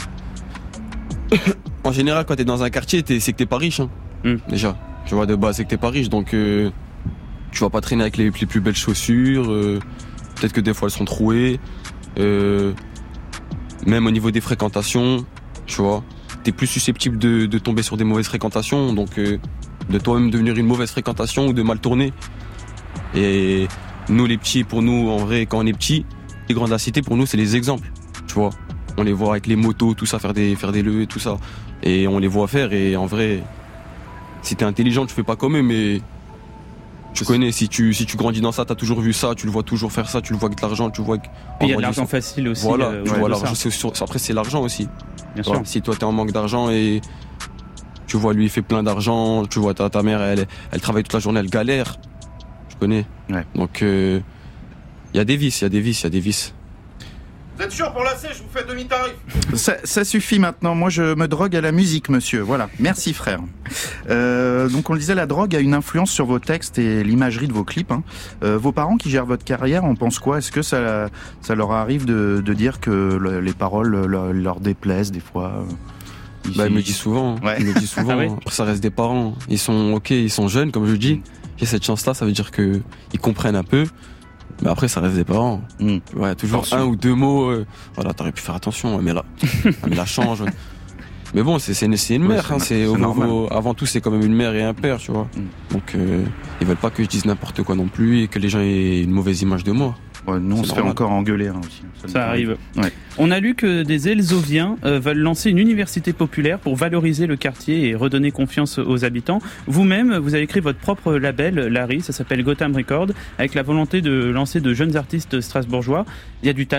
En général, quand t'es dans un quartier, t'es, c'est que t'es pas riche, hein. Mm. Déjà. Tu vois, de base, c'est que t'es pas riche, donc euh, tu vas pas traîner avec les, les plus belles chaussures. Euh, peut-être que des fois elles sont trouées. Euh, même au niveau des fréquentations, tu vois, t'es plus susceptible de, de tomber sur des mauvaises fréquentations, donc euh, de toi-même devenir une mauvaise fréquentation ou de mal tourner. Et nous, les petits, pour nous, en vrai, quand on est petits, les grands de la cité, pour nous, c'est les exemples, tu vois. On les voit avec les motos, tout ça, faire des, faire des leux et tout ça. Et on les voit faire, et en vrai, si t'es intelligent, tu fais pas comme eux, mais tu connais, si tu, si tu grandis dans ça, t'as toujours vu ça, tu le vois toujours faire ça, tu le vois avec de l'argent, tu le vois avec... Il y a de l'argent facile aussi. Voilà, euh, tu ouais, vois l'argent, c'est sur, après c'est l'argent aussi. Bien voilà. sûr. Si toi t'es en manque d'argent et tu vois lui il fait plein d'argent, tu vois ta, ta mère, elle, elle travaille toute la journée, elle galère, tu connais. Ouais. Donc il euh, y a des vices, il y a des vices, il y a des vices. Vous êtes sûr pour la C, je vous fais demi-tarif. Ça, ça suffit maintenant, moi je me drogue à la musique, monsieur. Voilà, merci frère. Euh, donc on le disait, la drogue a une influence sur vos textes et l'imagerie de vos clips. Hein. Euh, vos parents qui gèrent votre carrière, en pensent quoi ? Est-ce que ça, ça leur arrive de, de dire que le, les paroles leur, leur déplaisent des fois ? Ils, bah, ils me disent souvent, ouais. ils me disent souvent. Ah ouais. Après ça reste des parents. Ils sont ok, ils sont jeunes, comme je dis. J'ai cette chance-là, ça veut dire que ils comprennent un peu. Mais après, ça reste des parents. Mmh. Ouais, toujours attention. Un ou deux mots. Euh, voilà, t'aurais pu faire attention, mais là, mais là change. Mais bon, c'est, c'est, une, c'est une ouais, mère. C'est, hein, c'est, c'est au, au, avant tout, c'est quand même une mère et un père, tu vois. Mmh. Donc, euh, ils veulent pas que je dise n'importe quoi non plus et que les gens aient une mauvaise image de moi. Ouais, nous, on se fait encore engueuler hein, aussi. Ça, ça arrive. Ouais. On a lu que des Elzoviens euh, veulent lancer une université populaire pour valoriser le quartier et redonner confiance aux habitants. Vous-même, vous avez créé votre propre label, Larry, ça s'appelle Gotham Records, avec la volonté de lancer de jeunes artistes strasbourgeois. Il y a du talent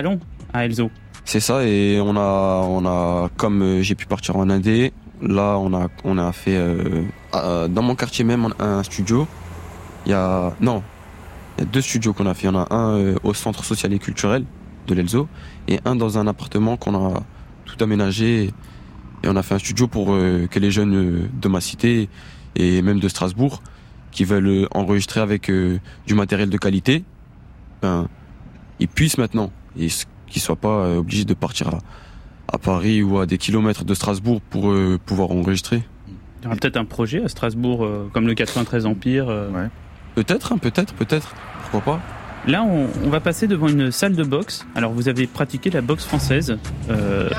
à Elzo. C'est ça, et on a, on a, comme euh, j'ai pu partir en Indé, là on a, on a fait euh, euh, dans mon quartier même un studio. Il y a, non, il y a deux studios qu'on a fait. Il y en a un euh, au centre social et culturel de l'Elzo et un dans un appartement qu'on a tout aménagé. Et on a fait un studio pour euh, que les jeunes euh, de ma cité et même de Strasbourg qui veulent euh, enregistrer avec euh, du matériel de qualité, ben, ils puissent maintenant. Et qu'ils soient pas euh, obligés de partir à, à Paris ou à des kilomètres de Strasbourg pour euh, pouvoir enregistrer. Il y aura peut-être un projet à Strasbourg euh, comme le quatre-vingt-treize Empire. Euh... Ouais. Peut-être, hein, peut-être, peut-être. Pourquoi pas. Là, on, on va passer devant une salle de boxe. Alors, vous avez pratiqué la boxe française. Euh...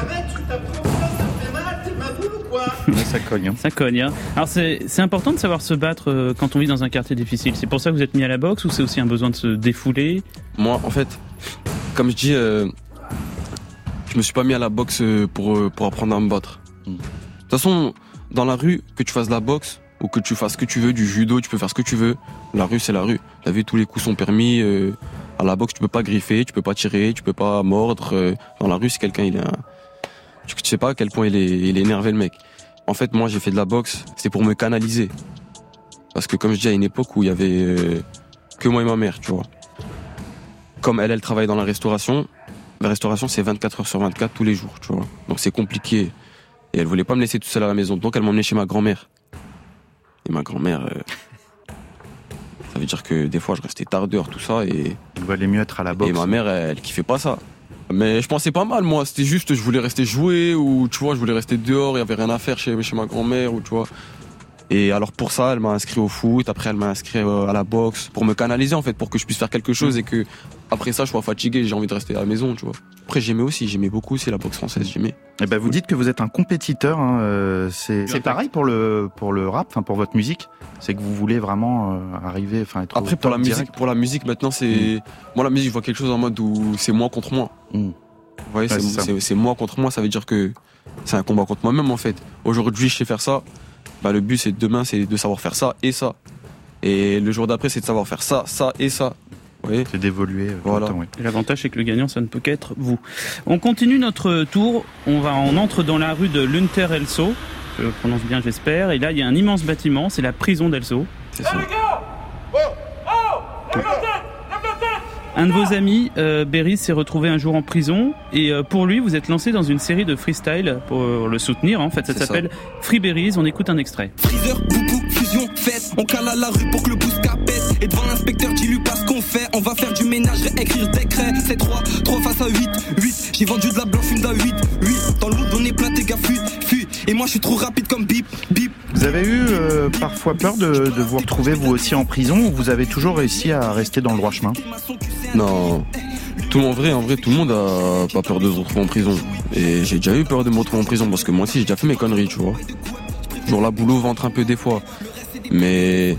Ça cogne. Hein. Ça cogne. Hein. Alors, c'est, c'est important de savoir se battre euh, quand on vit dans un quartier difficile. C'est pour ça que vous êtes mis à la boxe ou c'est aussi un besoin de se défouler ? Moi, en fait, comme je dis, euh, je me suis pas mis à la boxe pour, pour apprendre à me battre. De toute façon, dans la rue, que tu fasses de la boxe ou que tu fasses ce que tu veux, du judo, tu peux faire ce que tu veux. La rue, c'est la rue. T'as vu, tous les coups sont permis. Euh, à la boxe, tu peux pas griffer, tu peux pas tirer, tu peux pas mordre. Euh, dans la rue, si quelqu'un, il est un... Tu sais pas à quel point il est, il est énervé, le mec. En fait, moi, j'ai fait de la boxe, c'était pour me canaliser. Parce que, comme je dis, à une époque où il y avait euh, que moi et ma mère, tu vois. Comme elle, elle travaille dans la restauration. La restauration, c'est vingt-quatre heures sur vingt-quatre, tous les jours, tu vois. Donc, c'est compliqué. Et elle voulait pas me laisser tout seul à la maison. Donc, elle m'emmenait chez ma grand-mère. Et ma grand-mère, euh, ça veut dire que des fois, je restais tard dehors, tout ça. Et il valait mieux être à la boxe. Et ma mère, elle, elle kiffait pas ça. Mais je pensais pas mal, moi. C'était juste, je voulais rester jouer, ou tu vois, je voulais rester dehors, il y avait rien à faire chez, chez ma grand-mère, ou tu vois. Et alors pour ça, elle m'a inscrit au foot, après elle m'a inscrit à la boxe, pour me canaliser en fait, pour que je puisse faire quelque chose et que après ça, je sois fatigué, j'ai envie de rester à la maison, tu vois. Après, j'aimais aussi, j'aimais beaucoup aussi la boxe française, j'aimais. Et ben, vous dites que vous êtes un compétiteur, hein, euh, c'est, c'est pareil pour le, pour le rap, enfin pour votre musique. C'est que vous voulez vraiment euh, arriver, enfin être. Après, pour la direct. musique, pour la musique, maintenant, c'est, mmh. moi, la musique, je vois quelque chose en mode où c'est moi contre moi. Mmh. Vous voyez, ouais, c'est, c'est, c'est moi contre moi, ça veut dire que c'est un combat contre moi-même, en fait. Aujourd'hui, je sais faire ça. Bah, le but, c'est demain, c'est de savoir faire ça et ça. Et le jour d'après, c'est de savoir faire ça, ça et ça. Vous voyez ? C'est d'évoluer. Voilà. Longtemps, oui. Et l'avantage, c'est que le gagnant, ça ne peut qu'être vous. On continue notre tour. On va, on entre dans la rue de l'Unter-Elso. Je le prononce bien, j'espère. Et là, il y a un immense bâtiment. C'est la prison d'Elso. C'est ça. Un de vos amis, euh, Berry, s'est retrouvé un jour en prison et euh, pour lui, vous êtes lancé dans une série de freestyle pour le soutenir. En fait, ça c'est s'appelle ça. Free Berries. On écoute un extrait. Freezer, boubou, fusion, fête. On cale à la rue pour que le boost capette. Et devant l'inspecteur, dis-lui pas ce qu'on fait. On va faire du ménage, réécrire décret. C'est trois, trois face à huit, huit. J'ai vendu de la blanche, une d'un huit, huit. Dans le monde, on est plein, tes gars, fuit, fuit. Et moi, je suis trop rapide comme bip, bip. Vous avez eu euh, parfois peur de, de vous retrouver vous aussi en prison ou vous avez toujours réussi à rester dans le droit chemin ? Non, tout en vrai, en vrai, tout le monde a pas peur de se retrouver en prison. Et j'ai déjà eu peur de me retrouver en prison parce que moi aussi j'ai déjà fait mes conneries, tu vois. Toujours la boule au ventre un peu des fois. Mais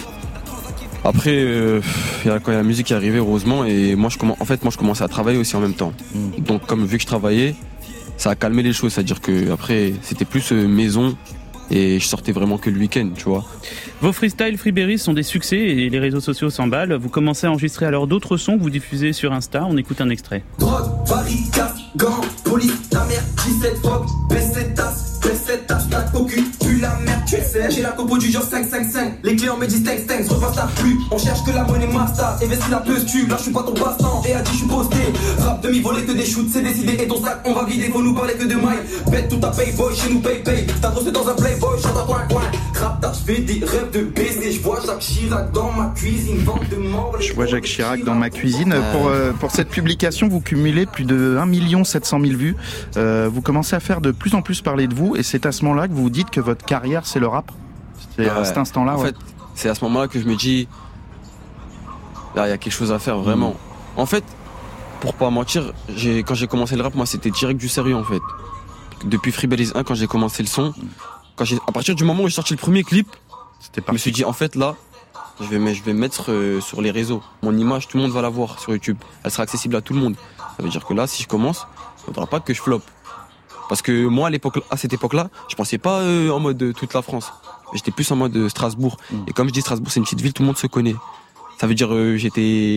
après, euh, y a, quand il y a la musique qui est arrivée, heureusement, et moi je commence, en fait, moi je commençais à travailler aussi en même temps. Donc comme vu que je travaillais, ça a calmé les choses, c'est-à-dire que après c'était plus euh, maison. Et je sortais vraiment que le week-end, tu vois. Vos freestyles Free Berries sont des succès et les réseaux sociaux s'emballent. Vous commencez à enregistrer alors d'autres sons que vous diffusez sur Insta. On écoute un extrait. Drogue, barricade, gants, police, la merde, dix-sept drogue, baisse cette tasse, baisse cette tasse, la cocu, pue la merde, tu sais. J'ai la compo du genre cinq cinq cinq. Les clients me disent thanks, thanks, repasse la pluie. On cherche que la monnaie master. Investis la peuse, tu, là je suis pas ton passe-temps. Et a dit je suis posté. Rap demi-volé que des shoots, c'est décidé. Et ton sac, on va vider, faut nous parler que de maille. Bête tout ta paye, boy, chez nous paye, paye. T'as drossé dans un play. Boy, chante à coin, coin. Rap, t'as fait des rêves de baiser. Je vois Jacques Chirac dans ma cuisine. Vente de mort. Je vois Jacques Chirac dans ma cuisine. Euh... Pour, euh, pour cette publication, vous cumulez plus de un million sept cent mille vues. Euh, vous commencez à faire de plus en plus parler de vous. Et c'est à ce moment-là que vous vous dites que votre carrière, c'est le rap. C'est à ouais. cet instant-là. En ouais. fait, c'est à ce moment-là que je me dis, là, il y a quelque chose à faire, vraiment. Mmh. En fait, pour pas mentir, j'ai, quand j'ai commencé le rap, moi, c'était direct du sérieux, en fait. Depuis Free Berries un, quand j'ai commencé le son, quand j'ai, à partir du moment où j'ai sorti le premier clip, c'était je me suis dit, en fait, là, je vais, je vais mettre euh, sur les réseaux. Mon image, tout le monde va la voir sur YouTube. Elle sera accessible à tout le monde. Ça veut dire que là, si je commence, il faudra pas que je floppe. Parce que moi, à l'époque, à cette époque-là, je pensais pas euh, en mode euh, toute la France. J'étais plus en mode euh, Strasbourg. Mmh. Et comme je dis Strasbourg, c'est une petite ville, tout le monde se connaît. Ça veut dire, euh, j'étais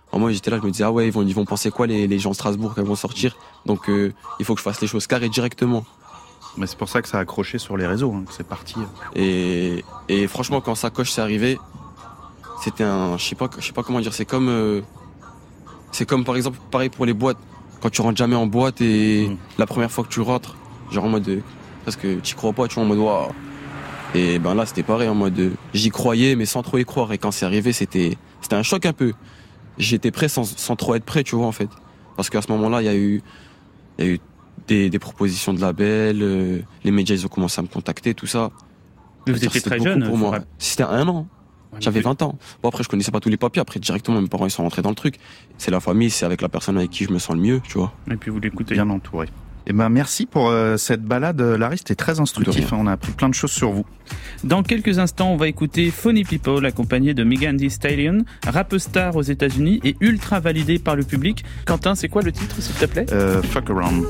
Alors moi j'étais là, je me disais ah ouais ils vont ils vont penser quoi les les gens de Strasbourg quand ils vont sortir. Donc euh, il faut que je fasse les choses carrées directement. Mais c'est pour ça que ça a accroché sur les réseaux, hein, que c'est parti. Et et franchement quand Sacoche s'est arrivé, c'était un je sais pas je sais pas comment dire, c'est comme euh, c'est comme par exemple pareil pour les boîtes. Quand tu rentres jamais en boîte et mmh. la première fois que tu rentres, genre en mode parce que tu crois pas, tu vois en mode waouh. Et ben là c'était pareil en mode j'y croyais mais sans trop y croire et quand c'est arrivé c'était c'était un choc un peu. J'étais prêt sans sans trop être prêt, tu vois en fait. Parce qu'à ce moment-là, il y a eu il y a eu des des propositions de labels, euh, les médias ils ont commencé à me contacter, tout ça. Mais vous étiez très jeune pour moi. C'était un an. Ouais, J'avais vingt ans. Bon après je connaissais pas tous les papiers, après directement mes parents ils sont rentrés dans le truc. C'est la famille, c'est avec la personne avec qui je me sens le mieux, tu vois. Et puis vous l'écoutez. Bien entouré. Eh ben merci pour euh, cette balade, Larry, c'était très instructif, hein, on a appris plein de choses sur vous. Dans quelques instants, on va écouter Funny People accompagné de Megan Thee Stallion, rappeuse star aux États-Unis et ultra validée par le public. Quentin, c'est quoi le titre, s'il te plaît? euh, Fuck Around.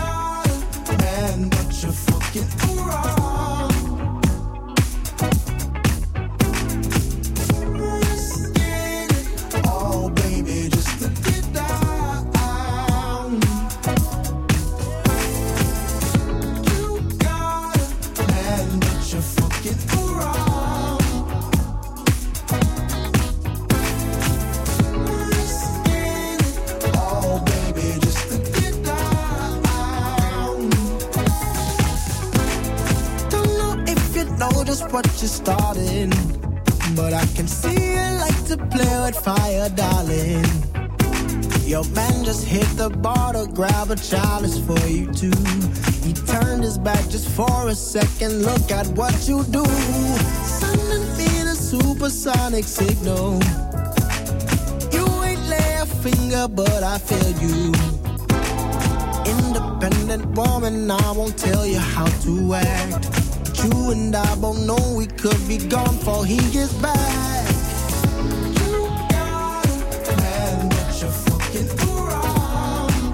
What you started, but I can see you like to play with fire, darling. Your man just hit the bar to grab a chalice for you too. He turned his back just for a second. Look at what you do. Sending me the supersonic signal. You ain't lay a finger, but I feel you. Independent woman, I won't tell you how to act. You and I both know we could be gone before he gets back. You got a man, but you're fucking around.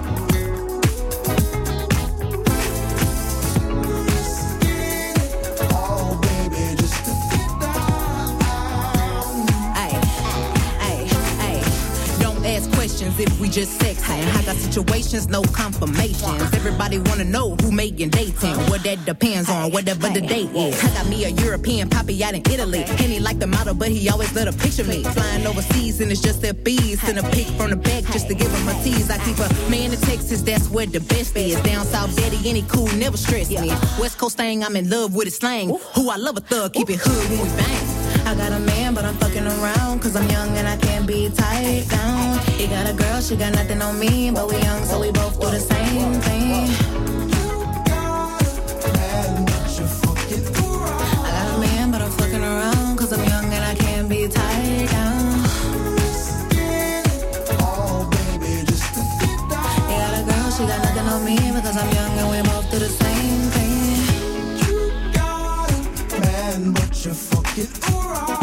Risking it all, baby, just to get down. Ay, ay, ay. Don't ask questions if we just sexing. I got situations, no confirmations. Everybody wanna know who making dating. What that depends on, whatever the date is. I got me a European poppy out in Italy. And he like the model, but he always let her picture me. Flying overseas and it's just their bees. Send a pic from the back just to give him a tease. I keep a man in Texas, that's where the best is. Down south, daddy, any cool, never stress me. West Coast thing, I'm in love with his slang. Who I love a thug, keep it hood when we bang. I got a man, but I'm fucking around. Cause I'm young and I can't be tied down. He got a girl, she got nothing on me. But we young, so we both do the same thing. I got a man, but I'm fucking around. Cause I'm young and I can't be tied down. He got a girl, she got nothing on me. Because I'm young and we both do the same thing. You got a man, but you're fucking around.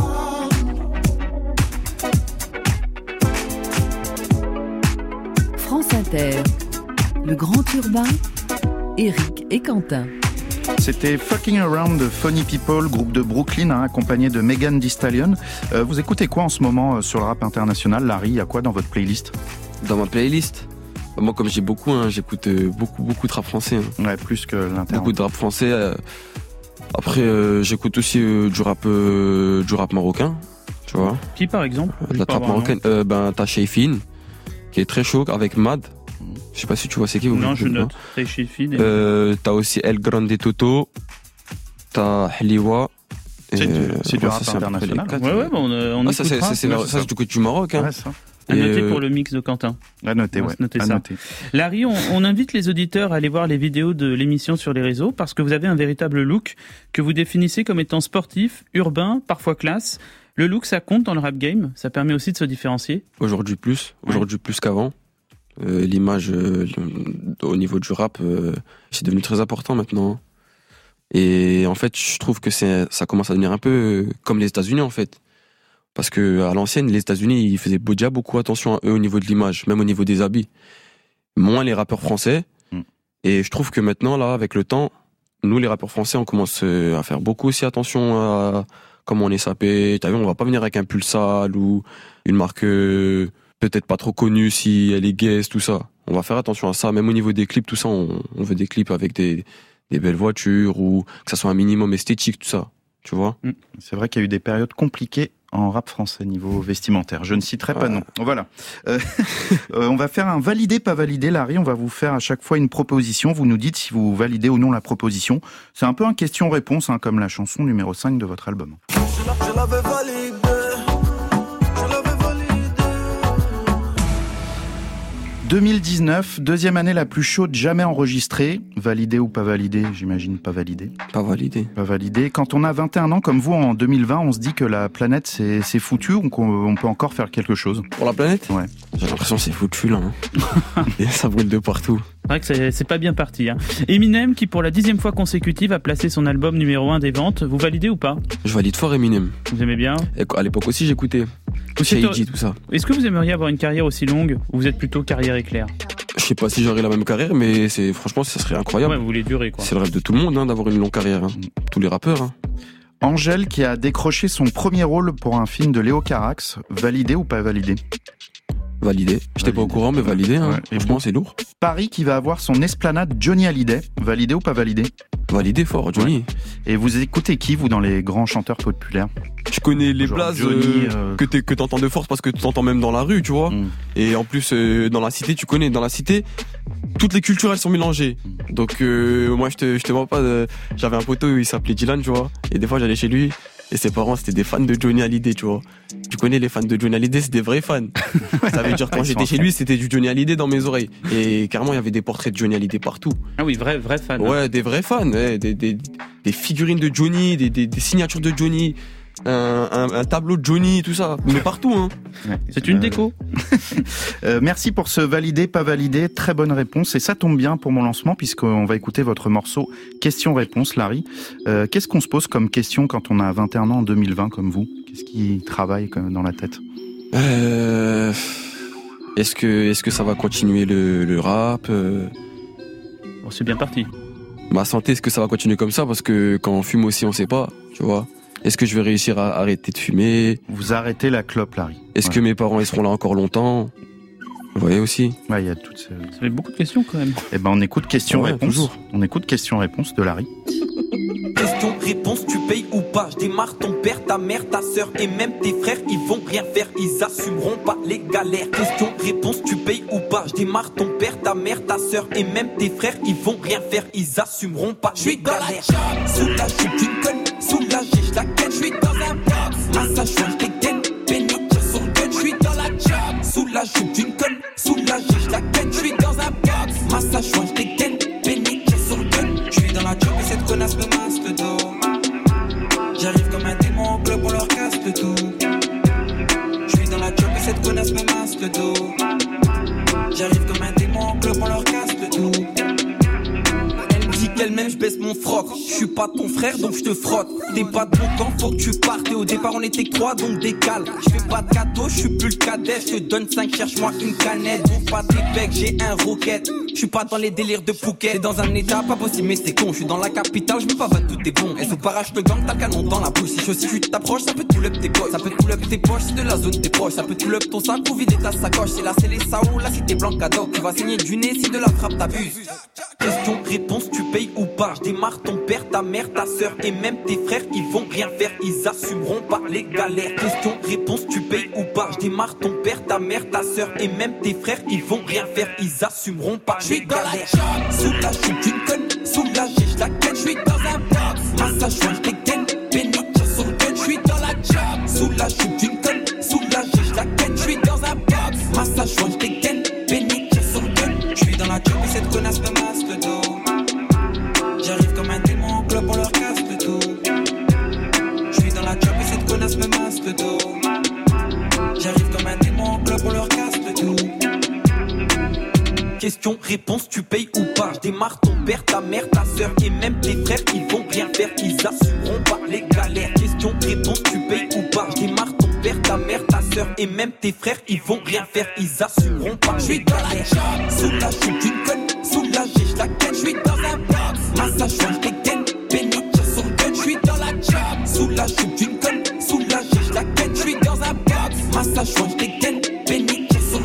France Inter, le Grand Urbain, Eric et Quentin. C'était Fucking Around de Funny People, groupe de Brooklyn, hein, accompagné de Megan Thee Stallion. Euh, vous écoutez quoi en ce moment euh, sur le rap international? Larry, il y a quoi dans votre playlist? Dans ma playlist, moi comme j'ai beaucoup, hein, j'écoute euh, beaucoup beaucoup de rap français. Hein. Ouais, plus que l'inter. Beaucoup de rap français. Euh, après, euh, j'écoute aussi euh, du rap euh, du rap marocain, tu vois. Qui par exemple? De la trappe marocaine. Euh, ben t'as Shayfin, qui est très chaud avec Mad. Je sais pas si tu vois c'est qui. Non, je note. Très Shayfin. Et... Euh, t'as aussi El Grande Toto. T'as Hliwa. C'est du, c'est du rap international. Ouais, ouais, bon, on, on ah, ça, c'est, c'est, c'est, ça, c'est du côté du Maroc. Hein. Ouais, ça. À noter euh... pour le mix de Quentin. À noter, ouais. Noter à ça. Noter. Larry, on, on invite les auditeurs à aller voir les vidéos de l'émission sur les réseaux parce que vous avez un véritable look que vous définissez comme étant sportif, urbain, parfois classe. Le look, ça compte dans le rap game. Ça permet aussi de se différencier. Aujourd'hui plus. Aujourd'hui ouais. plus qu'avant. Euh, l'image euh, au niveau du rap, euh, c'est devenu très important maintenant. Et en fait, je trouve que c'est, ça commence à devenir un peu euh, comme les États-Unis en fait. Parce que à l'ancienne, les États-Unis, ils faisaient déjà beaucoup attention à eux au niveau de l'image, même au niveau des habits. Moins les rappeurs français. Mm. Et je trouve que maintenant, là, avec le temps, nous, les rappeurs français, on commence à faire beaucoup aussi attention à comment on est sapé. T'as vu, on va pas venir avec un pull sale ou une marque P peut-être pas trop connue si elle est guest, tout ça. On va faire attention à ça. Même au niveau des clips, tout ça, on, on veut des clips avec des, des belles voitures ou que ça soit un minimum esthétique, tout ça. Tu vois ? C'est vrai qu'il y a eu des périodes compliquées en rap français niveau vestimentaire. Je ne citerai pas de nom. Voilà. Euh, euh, on va faire un validé, pas validé, Larry. On va vous faire à chaque fois une proposition. Vous nous dites si vous validez ou non la proposition. C'est un peu un question-réponse, hein, comme la chanson numéro cinq de votre album. Je l'avais validé. deux mille dix-neuf, deuxième année la plus chaude jamais enregistrée. Validé ou pas validé ? J'imagine pas validé. Pas validé. Pas validé. Quand on a vingt et un ans comme vous en deux mille vingt, on se dit que la planète c'est, c'est foutu ou qu'on on peut encore faire quelque chose ? Pour la planète ? Ouais. J'ai l'impression que c'est foutu là. Hein. Et ça brûle de partout. C'est vrai que c'est, c'est pas bien parti. Hein. Eminem qui pour la dixième fois consécutive a placé son album numéro un des ventes. Vous validez ou pas ? Je valide fort Eminem. Vous aimez bien ? Et à l'époque aussi j'écoutais. Shady, tout ça. Est-ce que vous aimeriez avoir une carrière aussi longue ou vous êtes plutôt carrière éclair ? Je sais pas si j'aurais la même carrière, mais c'est franchement, ça serait incroyable. Ouais, vous voulez durer, quoi. C'est le rêve de tout le monde, hein, d'avoir une longue carrière. Hein. Tous les rappeurs. Hein. Angèle qui a décroché son premier rôle pour un film de Léo Carax. Validé ou pas validé ? Validé. J'étais pas au courant, mais validé. Hein. Ouais. Franchement, c'est lourd. Paris qui va avoir son esplanade Johnny Hallyday. Validé ou pas validé ? Validé fort, Johnny. Ouais. Et vous écoutez qui, vous, dans les grands chanteurs populaires ? Je connais les blazes euh, euh... que, t'es, que t'entends de force parce que t'entends même dans la rue, tu vois. Mm. Et en plus, euh, dans la cité, tu connais, dans la cité, toutes les cultures, elles sont mélangées. Donc, euh, moi, je te, je te vois pas, euh, j'avais un poteau, il s'appelait Dylan, tu vois. Et des fois, j'allais chez lui. Et ses parents, c'était des fans de Johnny Hallyday, tu vois. Tu connais les fans de Johnny Hallyday, c'est des vrais fans. Ça veut dire, quand j'étais chez lui, c'était du Johnny Hallyday dans mes oreilles. Et carrément, il y avait des portraits de Johnny Hallyday partout. Ah oui, vrais, vrais fans. Ouais, hein. Des vrais fans, ouais, des, des, des figurines de Johnny, des, des, des signatures de Johnny. Un, un, un tableau de Johnny, tout ça, mais partout, hein. Ouais, c'est une déco. euh, merci pour ce validé, pas validé, très bonne réponse. Et ça tombe bien pour mon lancement, puisqu'on va écouter votre morceau Question-réponse, Larry. Euh, qu'est-ce qu'on se pose comme question quand on a vingt et un ans en deux mille vingt comme vous ? Qu'est-ce qui travaille dans la tête ? euh, Est-ce que, est-ce que ça va continuer le, le rap ? euh... Bon, c'est bien parti. Ma santé, est-ce que ça va continuer comme ça ? Parce que quand on fume aussi, on sait pas, tu vois. Est-ce que je vais réussir à arrêter de fumer ? Vous arrêtez la clope, Larry. Est-ce ouais. que mes parents ils seront là encore longtemps ? Vous voyez aussi. Ouais, il y a toutes ces... Ça fait beaucoup de questions quand même. Eh ben, on écoute question-réponse. Ouais, on écoute question-réponse de Larry. Question-réponse, tu payes ou pas ? Je démarre ton père, ta mère, ta sœur et même tes frères, ils vont rien faire, ils assumeront pas les galères. Question-réponse, tu payes ou pas ? Je démarre ton père, ta mère, ta sœur et même tes frères, ils vont rien faire, ils assumeront pas les galères. Soulagé, d'une conne, soulagé, je la ken, je suis dans un box. Massage, je les ken, pénitre sur le gun, je suis dans la job. Soulagé, d'une conne, soulagé, je la ken, je suis dans un box. Massage, je les ken, pénitre sur le gun, je suis dans la job et cette connasse me masse le dos. J'arrive comme un démon au club, on leur casse le tout. Je suis dans la job et cette connasse me masse le dos. J'arrive comme un démon au club, on leur casse le tout. Elle-même, je baisse mon froc. Je suis pas ton frère, donc je te frotte. T'es pas de mon camp, faut que tu partes. Et au départ, on était trois, donc décale. Je fais pas de cadeau, je suis plus le cadet. Je te donne cinq, cherche-moi une canette. Bouffe pas des becs, j'ai un roquette. Je suis pas dans les délires de Phuket. T'es dans un état pas possible, mais c'est con. Je suis dans la capitale, je veux pas battre tout est bon. Elle se parache le gang, t'as le canon dans la bouche. Si je aussi, tu t'approches, ça peut tout up tes poches. Ça peut tout up tes poches, c'est de la zone t'es proche. Ça peut tout up ton sac pour vider ta sacoche. C'est là, c'est les Sao, là, c'est tes blancs cadeaux. Tu vas saigner du nez si de la frappe t'abuses. Question, réponse, tu payes ou pas? Je démarre ton père, ta mère, ta sœur et même tes frères, ils vont rien faire, ils assumeront pas les galères. Question, réponse, tu payes ou pas? Je démarre ton père, ta mère, ta sœur et même tes frères, ils vont rien faire, ils assumeront pas les galères. Soulagé, d'une conne, soulagé, je la ken, je suis dans un box. Massage, je les ken, pénitre sur le gun, je suis dans la job. Soulagé, d'une conne, soulagé, je la ken, je suis dans un box. Massage, je les ken, pénitre sur le gun, je suis dans la job et cette connasse me masse le dos. J'arrive comme un démon au club, on leur casse le tout. Je suis dans la job et cette connasse me masse le dos. J'arrive comme un démon au club, on leur casse le tout. Question, réponse, tu payes ou pas? Je démarre ton père, ta mère, ta sœur et même tes frères, ils vont rien faire, ils assumeront pas les galères. Question, réponse, tu payes ou pas? Je démarre ton père, ta mère, ta sœur et même tes frères, ils vont rien faire, ils assumeront pas les galères. Soulagé, d'une conne, soulagé, je la ken, je suis dans un box. Massage, je les ken, pénitre sur le gun, je suis dans la job. Soulagé, d'une conne, soulagé, je la ken, je suis dans un box. Massage, je les ken, pénitre sur le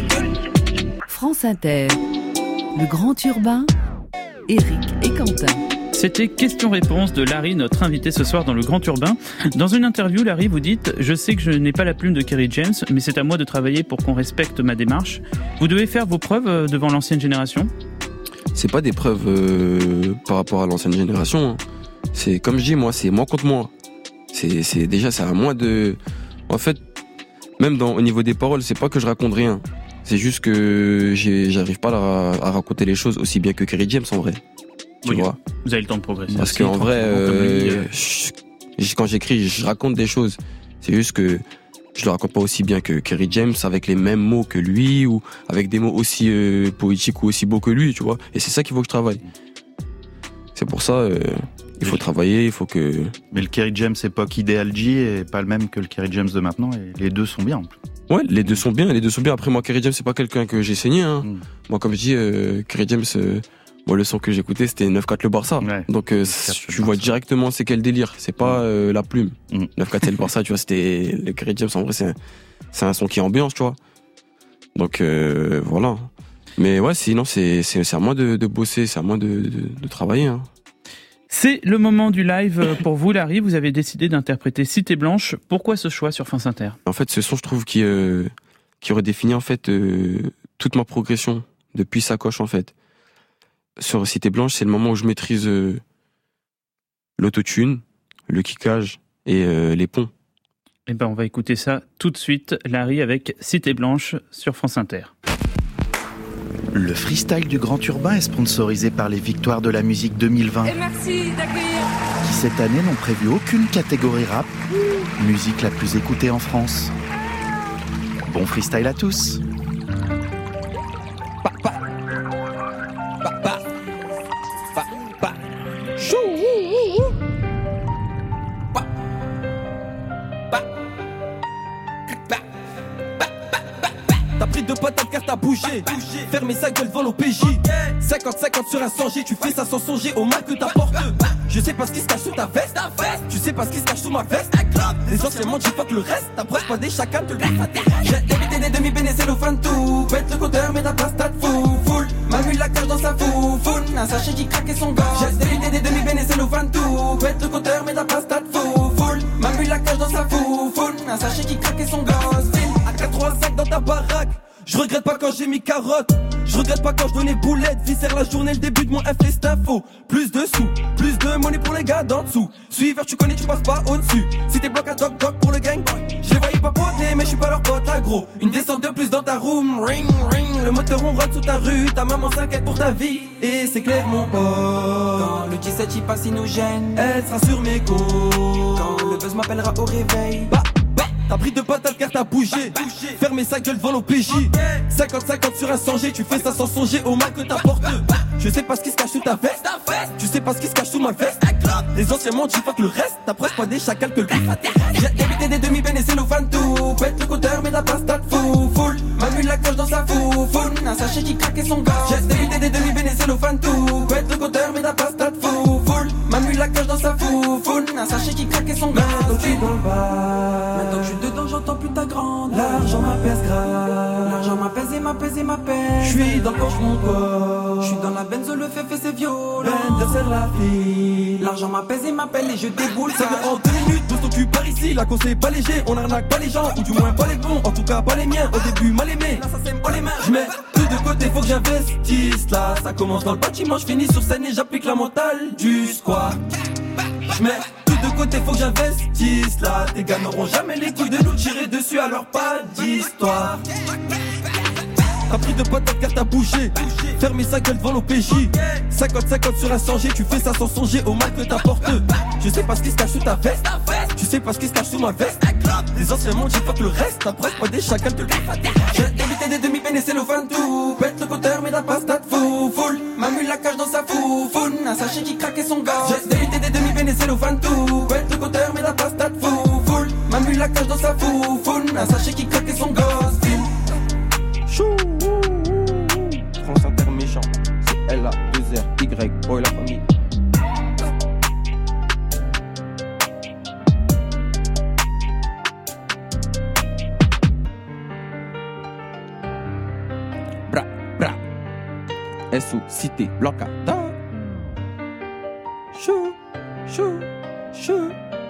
Inter. Le Grand Urbain, Eric et Quentin. C'était question-réponse de Larry, notre invité ce soir dans le Grand Urbain. Dans une interview, Larry, vous dites « Je sais que je n'ai pas la plume de Kerry James, mais c'est à moi de travailler pour qu'on respecte ma démarche. Vous devez faire vos preuves devant l'ancienne génération ?» C'est pas des preuves euh, par rapport à l'ancienne génération. Hein. C'est comme je dis, moi, c'est moi contre moi. C'est, c'est déjà, c'est à moi de... En fait, même dans, au niveau des paroles, c'est pas que je raconte rien. C'est juste que j'ai, j'arrive pas à, à raconter les choses aussi bien que Kerry James, en vrai. Tu oui, vois. Vous avez le temps de progresser. Parce qu'en vrai, euh, je, quand j'écris, je raconte des choses. C'est juste que je le raconte pas aussi bien que Kerry James, avec les mêmes mots que lui, ou avec des mots aussi euh, poétiques ou aussi beaux que lui, tu vois. Et c'est ça qu'il faut que je travaille. C'est pour ça, euh, il faut travailler, il faut que... Mais le Kerry James époque Ideal G est pas le même que le Kerry James de maintenant, et les deux sont bien. Ouais, les deux sont bien, les deux sont bien. Après, moi, Kerry James, c'est pas quelqu'un que j'ai saigné, hein. Mm. Moi, comme je dis, euh, Kerry James... Euh, Moi, le son que j'écoutais, c'était neuf quatre le Barça. Ouais, donc, euh, tu vois directement c'est quel délire. C'est pas euh, la plume. Mm. neuf quatre c'est le Barça, tu vois, c'était le Kerry James. En vrai, c'est un, c'est un son qui ambiance, tu vois. Donc, euh, voilà. Mais ouais, sinon, c'est, c'est, c'est à moi de, de bosser, c'est à moi de, de, de travailler. Hein. C'est le moment du live pour vous, Larry. Vous avez décidé d'interpréter Cité Blanche. Pourquoi ce choix sur France Inter ? En fait, ce son, je trouve, qui, euh, qui redéfinit, en fait, euh, toute ma progression depuis Sacoche, en fait. Sur Cité Blanche, c'est le moment où je maîtrise euh, l'autotune, le kickage et euh, les ponts. Eh ben, on va écouter ça tout de suite, Larry, avec Cité Blanche sur France Inter. Le freestyle du Grand Urbain est sponsorisé par les Victoires de la musique deux mille vingt. Et merci d'accueillir. Qui cette année n'ont prévu aucune catégorie rap, musique la plus écoutée en France. Bon freestyle à tous. T'as pris deux patates car t'as bougé. Fermez sa gueule devant l'O P J. cinquante cinquante sur un cent G, tu fais ça sans songer au mal que t'apportes. Je sais pas ce qui se cache sous ta veste. Tu sais pas ce qui se cache sous ma veste. Les anciens mentent, j'ai pas que le reste. T'approches pas des chacun te le dit. J'ai évité des demi-bénés, c'est le fin de tout. Pète le compteur, mais t'as pas stade fou. Full, Manu la cage dans sa foufoune. Un sachet qui craque et son gars. J'ai évité des demi-bénés, c'est le fin de tout. Pète le compteur, mais t'as pas stade fou. Full, Manu la cage dans sa foufoune. Un sachet qui craque et son gars. A quatre-vingt-cinq dans ta baraque. Je regrette pas quand j'ai mis carotte. Je regrette pas quand je donnais boulette. Viscère la journée, le début de mon F, les info. Plus de sous, plus de money pour les gars d'en dessous. Suiveur, tu connais, tu passes pas au-dessus. Si t'es bloc à doc doc pour le gang, je les voyais pas pointer, mais je suis pas leur pote agro. Une descente de plus dans ta room, ring ring. Le moteur on rote sous ta rue, ta maman s'inquiète pour ta vie. Et c'est clair mon pote. Quand le dix-sept il passe, il nous gêne. Elle sera sur mes côtes. Quand le buzz m'appellera au réveil. Bah. T'as pris deux patates car t'as bougé. Fermez sa gueule devant l'O P J. cinquante cinquante sur un cent G, tu fais ça sans songer au mal que t'apportes. Je sais pas ce qui se cache sous ta veste. Tu sais pas ce qui se cache sous ma veste. Les anciens mentent, j'y pas que le reste. T'approches pas des chacals que le J'ai évité des demi-bénés, c'est le fan tout. Pète le compteur, mais t'as pas stade fou. Full, Manu la cage dans sa foufoune. Un sachet qui craque et son gars. J'ai évité des demi-bénés, c'est le fan tout. Pète le compteur, mais t'as pas stade fou. Full, Manu la cage dans sa foufoune. Un sachet qui craque et son gars. Maintenant que je suis dans le bar. Maintenant que je suis dedans, j'entends plus ta grande. L'argent m'apaise grave. L'argent m'apaise et m'apaise et m'apaise. Je suis dans le Porsche mon corps. Je suis dans la Benz, le fait fait c'est violent. Ben de serre la fille. L'argent m'apaise et m'appelle et je déboule. Ça vient en deux minutes, pose ton cul par ici. La cause c'est pas léger, on arnaque pas les gens. Ou du moins pas les bons, en tout cas pas les miens. Au début mal aimé, là ça s'aime pas les mains. Je mets tout de côté, faut que j'investisse. Là ça commence dans le bâtiment, je finis sur scène et j'applique la mentale du squat. Je mets de côté, faut que j'investisse là. Tes gars n'auront jamais les couilles de nous tirer dessus, alors pas d'histoire. T'as pris de patates car t'as bougé. Fermez sa gueule devant l'O P J. cinquante cinquante sur un cent G, tu fais ça sans songer au mal que t'apportes. Je sais pas ce qui se cache sous ta veste. Tu sais pas ce qui se cache sous ma veste. Les anciens mondes, j'ai pas que le reste. T'approches pas des chacals te le j'ai évité des demi-bénés, c'est le fin de tout. Pète le compteur, mais t'as pas stade fou. Full, Manu la cage dans sa foufoune. Un sachet qui craque et son gars. J'ai évité des demi-bénés, c'est le fin de tout. Pète le compteur, mais t'as pas stade fou. Full, Manu la cage dans sa foufoune. Un sachet qui craque et son gars. Chou. France Inter méchant, c'est L A deux R Y, boy la famille. Bra, bra. S O, cité, locata. Chou, chou, chou.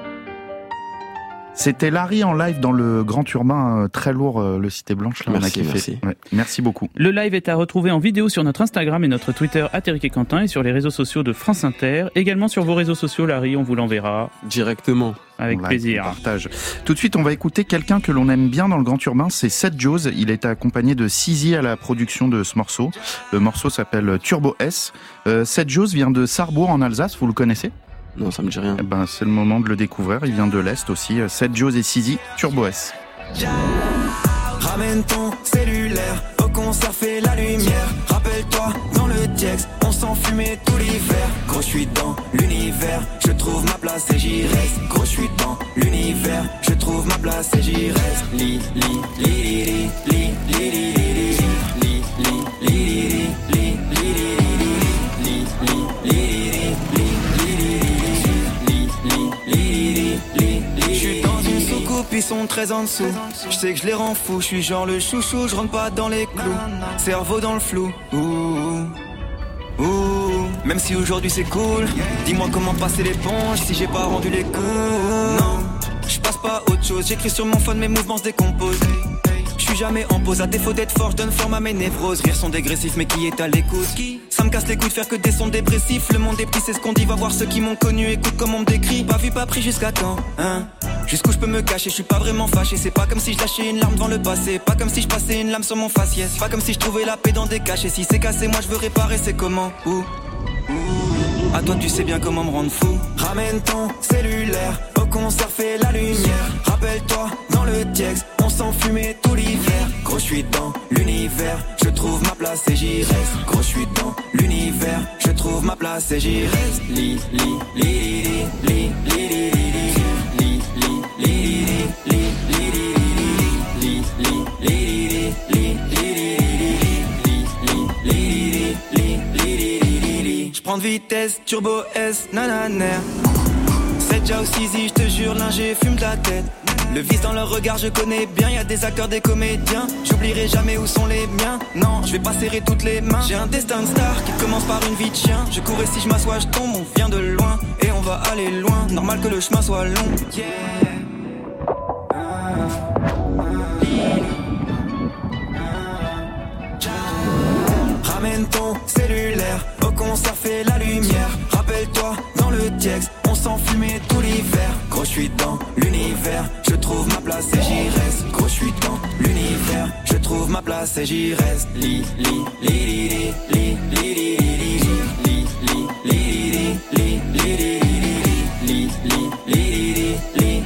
C'était Larry en live dans le Grand Urbain, euh, très lourd, euh, le Cité Blanche. Là, merci, on a kiffé. Merci. Ouais, merci beaucoup. Le live est à retrouver en vidéo sur notre Instagram et notre Twitter Eric et Quentin et sur les réseaux sociaux de France Inter. Également sur vos réseaux sociaux, Larry, on vous l'enverra. Directement. Avec on plaisir. On partage. Tout de suite, on va écouter quelqu'un que l'on aime bien dans le Grand Urbain, c'est Seth Joes. Il est accompagné de Sizi à la production de ce morceau. Le morceau s'appelle Turbo S. Euh, Seth Joes vient de Sarrebourg en Alsace, vous le connaissez ? Non, ça me dit rien. Eh ben, c'est le moment de le découvrir. Il vient de l'Est aussi. Seth Joes et Sizi, Turbo S. Ramène ton cellulaire, au concert fait la lumière. Rappelle-toi, dans le Diex, on s'enfumait tout l'hiver. Gros, je suis dans l'univers, je trouve ma place et j'y reste. Gros, je suis dans l'univers, je trouve ma place et j'y reste. Li, li, li, li, li, li, li, li, li, li, li, li, li, ils sont très en dessous. Je sais que je les rends fous. Je suis genre le chouchou, je rentre pas dans les clous. Cerveau dans le flou. Ouh, ouh. Même si aujourd'hui c'est cool, dis-moi comment passer l'éponge si j'ai pas rendu les coups. Non, je passe pas autre chose. J'écris sur mon phone, mes mouvements se décomposent. Je suis jamais en pause, à défaut d'être fort, je donne forme à mes névroses. Rire sont dégressifs, mais qui est à l'écoute? Ça me casse les couilles de faire que des sons dépressifs. Le monde est petit, c'est ce qu'on dit, va voir ceux qui m'ont connu. Écoute comme on me décrit, pas vu, pas pris jusqu'à quand, hein? Jusqu'où je peux me cacher, je suis pas vraiment fâché. C'est pas comme si je lâchais une larme devant le passé. Pas comme si je passais une lame sur mon faciès. Pas comme si je trouvais la paix dans des cachets. Si c'est cassé, moi je veux réparer, c'est comment? Où? Où? À toi tu sais bien comment me rendre fou. Ramène ton cellulaire, au concert fait la lumière. Rappelle-toi, dans le Diex, on s'enfumait tout l'hiver. Gros je suis dans l'univers, je trouve ma place et j'y reste. Gros je suis dans l'univers, je trouve ma place et j'y reste. Li, li, li, li, li, li, li, li. Je prends de vitesse, turbo S, nananer. C'est déjà aussi easy, je te jure, l'ingé fume de la tête. Le vice dans leur regard, je connais bien. Y'a des acteurs, des comédiens. J'oublierai jamais où sont les miens. Non, je vais pas serrer toutes les mains. J'ai un destin de star qui commence par une vie de chien. Je cours et si je m'assois, je tombe. On vient de loin et on va aller loin. Normal que le chemin soit long. Yeah. Ramène ton cellulaire, au concert fait la lumière. Rappelle-toi, dans le Diex, on s'enfumait tout l'hiver. Gros, je suis dans l'univers, je trouve ma place et j'y reste. Gros, je suis dans l'univers, je trouve ma place et j'y reste. Li, li, li, li, li, li, li, li, li, li, li, li, li, li, li, li,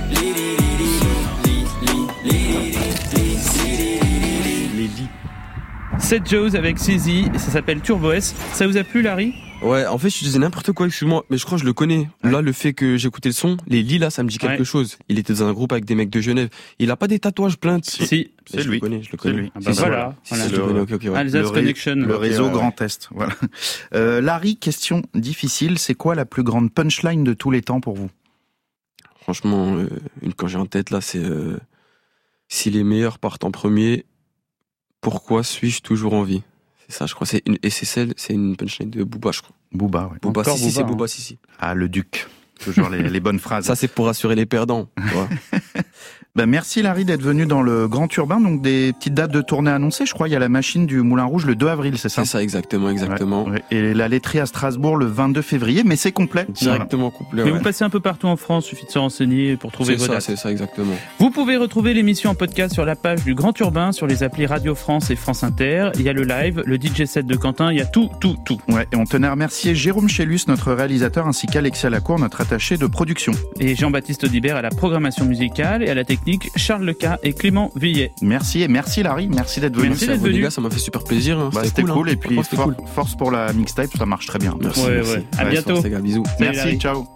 Seth Joes avec Sizi, ça s'appelle Turbo S. Ça vous a plu, Larry? Ouais, en fait, je disais n'importe quoi, excuse-moi, mais je crois que je le connais. Ouais. Là, le fait que j'écoutais le son, les Lilas, ça me dit quelque ouais. chose. Il était dans un groupe avec des mecs de Genève. Il a pas des tatouages pleins de... Si, si. C'est je lui. Le connais, je le connais. Lui. Ah bah voilà. Si, voilà. Si, si, le, okay, okay, ouais. Alsace le Connection. Le réseau okay, Grand ouais. Est. Voilà. Euh, Larry, question difficile. C'est quoi la plus grande punchline de tous les temps pour vous? Franchement, euh, une quand j'ai en tête là, c'est euh, si les meilleurs partent en premier, pourquoi suis-je toujours en vie? C'est ça, je crois. C'est une, et c'est celle, c'est une punchline de Booba, je crois. Booba, ouais. Booba, Encore si, Booba, si, c'est hein. Booba, si, si. Ah, le Duc. Toujours les, les bonnes phrases. Ça, c'est pour rassurer les perdants. Ben, merci Larry d'être venu dans le Grand Urbain. Donc des petites dates de tournée annoncées. Je crois il y a la machine du Moulin Rouge le deux avril, c'est ça? C'est ça, exactement, exactement. Ouais, ouais. Et la laiterie à Strasbourg le vingt-deux février, mais c'est complet. Directement voilà. complet. Mais ouais. vous passez un peu partout en France, suffit de se renseigner pour trouver vos ça, dates. C'est ça, exactement. Vous pouvez retrouver l'émission en podcast sur la page du Grand Urbain, sur les applis Radio France et France Inter. Il y a le live, le D J set de Quentin, il y a tout, tout, tout. Ouais, et on tenait à remercier Jérôme Chélus, notre réalisateur, ainsi qu'Alexia Lacour, notre attaché de production. Et Jean-Baptiste Audibert à la programmation musicale et à la technique, Charles Leca et Clément Villet. Merci et merci Larry, merci d'être venu. Merci d'être venu. Les gars, ça m'a fait super plaisir. Hein. Bah, c'était, c'était cool, cool hein. et puis for- cool. force pour la mixtape, ça marche très bien. Merci, ouais, merci. Ouais. À ouais, bientôt. Force, les gars, bisous. Merci, Larry. ciao.